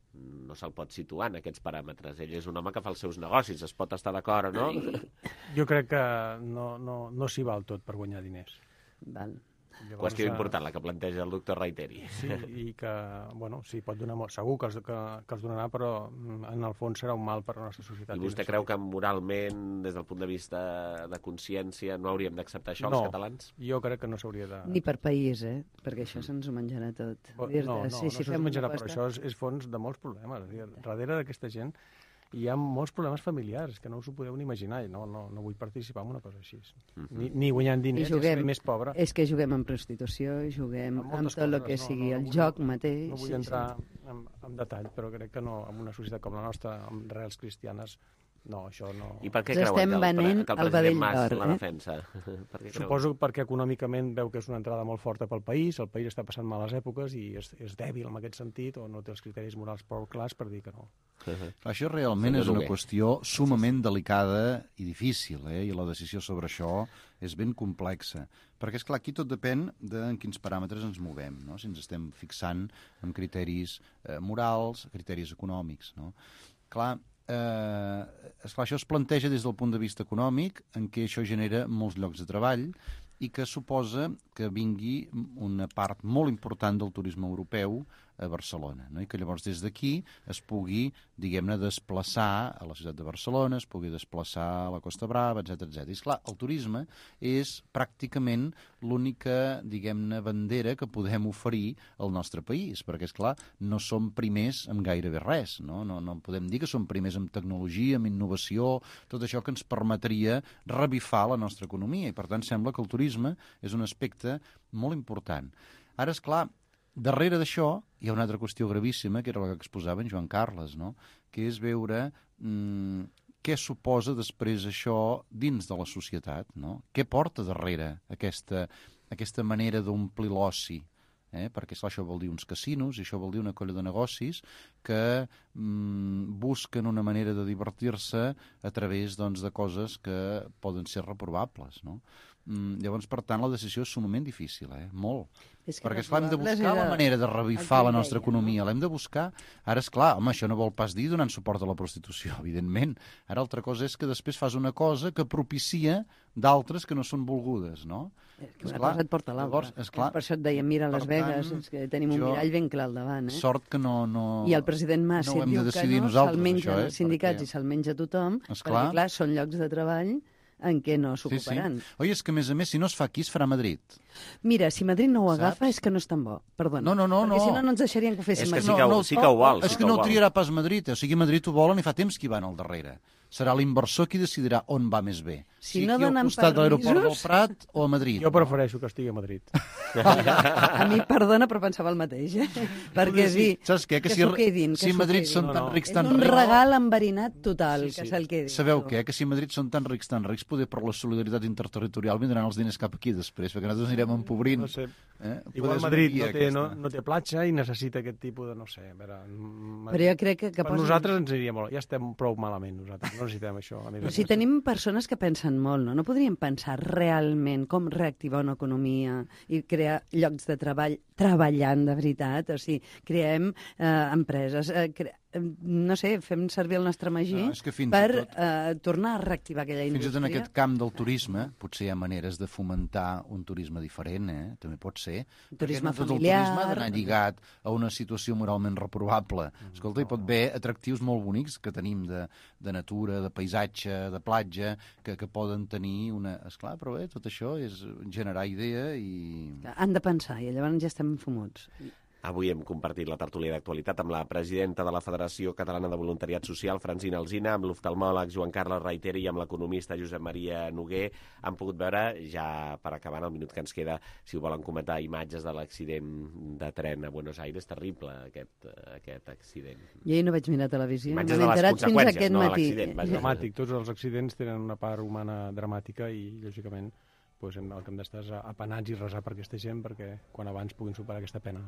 no se'l pot situar en aquests paràmetres. Ell és un home que fa els seus negocis, es pot estar d'acord o no?
Jo crec que no, no, no s'hi val tot per guanyar diners.
Val.
Llavors, qüestió important, la que planteja el doctor Reiteri.
Sí, i que, bueno, sí, pot donar molt, segur que els, que, que els donarà, però en el fons serà un mal per a la nostra societat.
I vostè creu que moralment, des del punt de vista de consciència, no hauríem d'acceptar això,
no,
els catalans?
Jo crec que no s'hauria de...
Ni per país, eh? Perquè això se'ns ho menjarà tot.
No, no, no, sí, no si se'ns menjarà, però això és, és fons de molts problemes. Darrere d'aquesta gent hi ha molts problemes familiars, que no us ho podeu ni imaginar. No, no, no vull participar en una cosa així. Ni, ni guanyant diners, juguem, és més pobre.
És que juguem en prostitució, juguem amb tot el que sigui no, no, el no, joc mateix.
No vull entrar sí. en, en detall, però crec que no, en una societat com la nostra, amb arrels cristianes, no, això no...
I per què creuen que el, que el president Mas la defensa?
Per Suposo perquè econòmicament veu que és una entrada molt forta pel país, el país està passant males èpoques i és, és dèbil en aquest sentit, o no té els criteris morals prou clars per dir que no.
Uh-huh. Això realment és una qüestió sumament delicada i difícil, eh? I la decisió sobre això és ben complexa. Perquè, esclar, aquí tot depèn de en quins paràmetres ens movem, no? Si ens estem fixant en criteris eh, morals, criteris econòmics, no? Clar, eh, esclar, això es planteja des del punt de vista econòmic, en què això genera molts llocs de treball i que suposa que vingui una part molt important del turisme europeu a Barcelona, no? I que llavors des d'aquí es pugui, diguem-ne, desplaçar a la ciutat de Barcelona, es pugui desplaçar a la Costa Brava, etcètera, etcètera. I esclar, el turisme és pràcticament l'única, diguem-ne, bandera que podem oferir al nostre país, perquè, esclar, no som primers en gairebé res, no? No, no podem dir que som primers en tecnologia, en innovació, tot això que ens permetria revifar la nostra economia, i per tant sembla que el turisme és un aspecte molt important. Ara, esclar, darrere d'això hi ha una altra qüestió gravíssima, que era la que exposava en Joan Carles, no? Que és veure mmm, què suposa després això dins de la societat, no? Què porta darrere aquesta, aquesta manera d'omplir l'oci? Eh? Perquè esclar, això vol dir uns casinos i això vol dir una colla de negocis que mm, busquen una manera de divertir-se a través doncs, de coses que poden ser reprovables, no? Mm, llavors, per tant, la decisió és sumament difícil, eh? Molt. Perquè, esclar, hem de buscar la manera de revifar la nostra economia, l'hem de buscar. Ara, esclar, home, això no vol pas dir donant suport a la prostitució, evidentment. Ara, altra cosa és que després fas una cosa que propicia d'altres que no són volgudes, no?
Que una cosa et porta a l'altra. Per això et deia, mira Las Vegas, és que tenim un mirall ben clar al davant, eh?
Sort que no... no
I el president Mas
no
diu
de
que no, se'l mengen
això, eh?
els sindicats
perquè...
i se'l menja tothom,
esclar,
perquè, clar, són llocs de treball en què no s'ocuparan.
Sí, sí. Oi, és que a més a més, si no es fa aquí, es farà a Madrid.
Mira, si Madrid no ho agafa
Saps?
és que no és tan bo, perdona.
No, no, no.
Perquè
no.
si no, no ens deixarien que ho féssim.
És que
aquí.
sí que, ho, sí que ho vol.
És
sí
que
que
no
ho
ho
vol.
triarà pas Madrid. O sigui, Madrid ho volen i fa temps que hi van al darrere. Serà l'inversor qui decidirà on va més bé.
Si
si
no
aquí al
donen
costat de l'aeroport del
permisos-
Prat o a Madrid.
Jo prefereixo que estigui a Madrid.
A mi, perdona, però pensava el mateix, eh? Perquè
Sí,
dir,
saps què? Que
que
si-
s'ho quedin,
si
que s'ho
Madrid
quedin.
són tan rics,
És
tan
un
rics-
regal enverinat total,
Sí,
que
sí.
se'l quedin.
Sabeu què? Que si a Madrid són tan rics, tan rics, poder per la solidaritat interterritorial vindran els diners cap aquí després, perquè nosaltres anirem empobrint.
No sé.
Eh?
Igual
Poder
Madrid
esmetir
no té, no,
aquesta.
no té platja i necessita aquest tipus de, no sé, a veure... Madrid.
Però jo crec que- que
Per
posin-
nosaltres ens aniria molt. Ja estem prou malament, nosaltres. No necessitem això. A més a
Però si
més.
tenim persones que pensen molt, no? No podríem pensar realment com reactivar una economia i crear llocs de treball treballant de veritat? O sigui, creem eh, empreses, eh, cre... no sé, fem servir el nostre magí
No, és que fins i
per
tot-
eh, tornar a reactivar aquella
Fins i
indústria.
tot en aquest camp del turisme potser hi ha maneres de fomentar un turisme diferent, eh? També pot ser.
Turisme
Perquè no tot
familiar.
el turisme ha d'anar lligat a una situació moralment reprovable. Escolta, hi pot haver atractius molt bonics que tenim de, de natura, de paisatge, de platja, que, que poden tenir una... Esclar, però bé, tot això és generar idea i...
Han de pensar, i llavors ja estem fumuts.
Avui hem compartit la tertúlia d'actualitat amb la presidenta de la Federació Catalana de Voluntariat Social, Francina Alsina, amb l'oftalmòleg Joan Carles Reitera i amb l'economista Josep Maria Noguer. Han pogut veure, ja per acabar en el minut que ens queda, si ho volen comentar, imatges de l'accident de tren a Buenos Aires. Terrible, aquest, aquest accident.
Jo ahir no vaig mirar televisió, no
Imatges
m'he
de les
enterat fins
conseqüències,
aquest
no de
matí.
l'accident, vaja.
Dramàtic. Tots els accidents tenen una part humana dramàtica i, lògicament, doncs, hem, el que hem d'estar és apenats i resar per aquesta gent perquè quan abans puguin superar aquesta pena.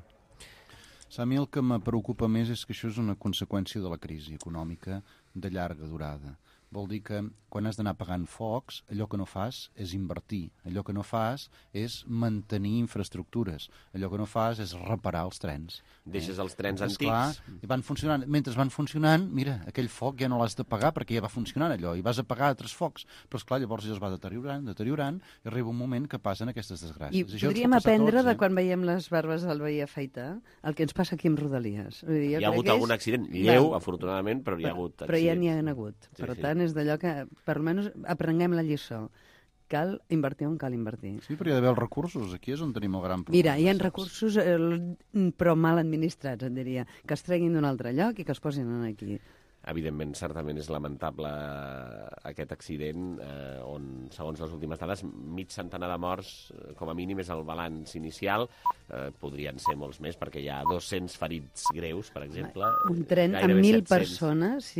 A mi el que me preocupa més és que això és una conseqüència de la crisi econòmica de llarga durada. Vol dir que quan has d'anar pagant focs, allò que no fas és invertir, allò que no fas és mantenir infraestructures, allò que no fas és reparar els trens.
Deixes els trens
Doncs,
antics.
Clar, i van funcionant. Mentre van funcionant, mira, aquell foc ja no l'has de pagar perquè ja va funcionant allò, i vas a pagar altres focs. Però, esclar, llavors allò es va deteriorant, deteriorant, i arriba un moment que passen aquestes desgràcies.
I
Això ens
podríem
pot passar a
aprendre
tots,
de
eh?
quan veiem les barbes del veí afaitar el que ens passa aquí amb Rodalies. Vull dir, jo
Hi ha
crec
hagut
que
algun
és-
accident lleu,
Val.
afortunadament, però hi ha hagut
Però ja n'hi
accidents.
ha hagut.
Sí,
Per
sí.
tant, és d'allò que, per almenys, aprenguem la lliçó. Cal invertir on cal invertir.
Sí, però hi ha d'haver els recursos. Aquí és on tenim el gran problema.
Mira, hi ha recursos, eh, però mal administrats, et diria, que es treguin d'un altre lloc i que es posin aquí.
Evidentment, certament és lamentable aquest accident eh, on, segons les últimes dades, mig centenar de morts, eh, com a mínim, és el balanç inicial. Eh, podrien ser molts més, perquè hi ha dos-cents ferits greus, per exemple.
Un tren amb
gairebé
mil
set-cents.
persones...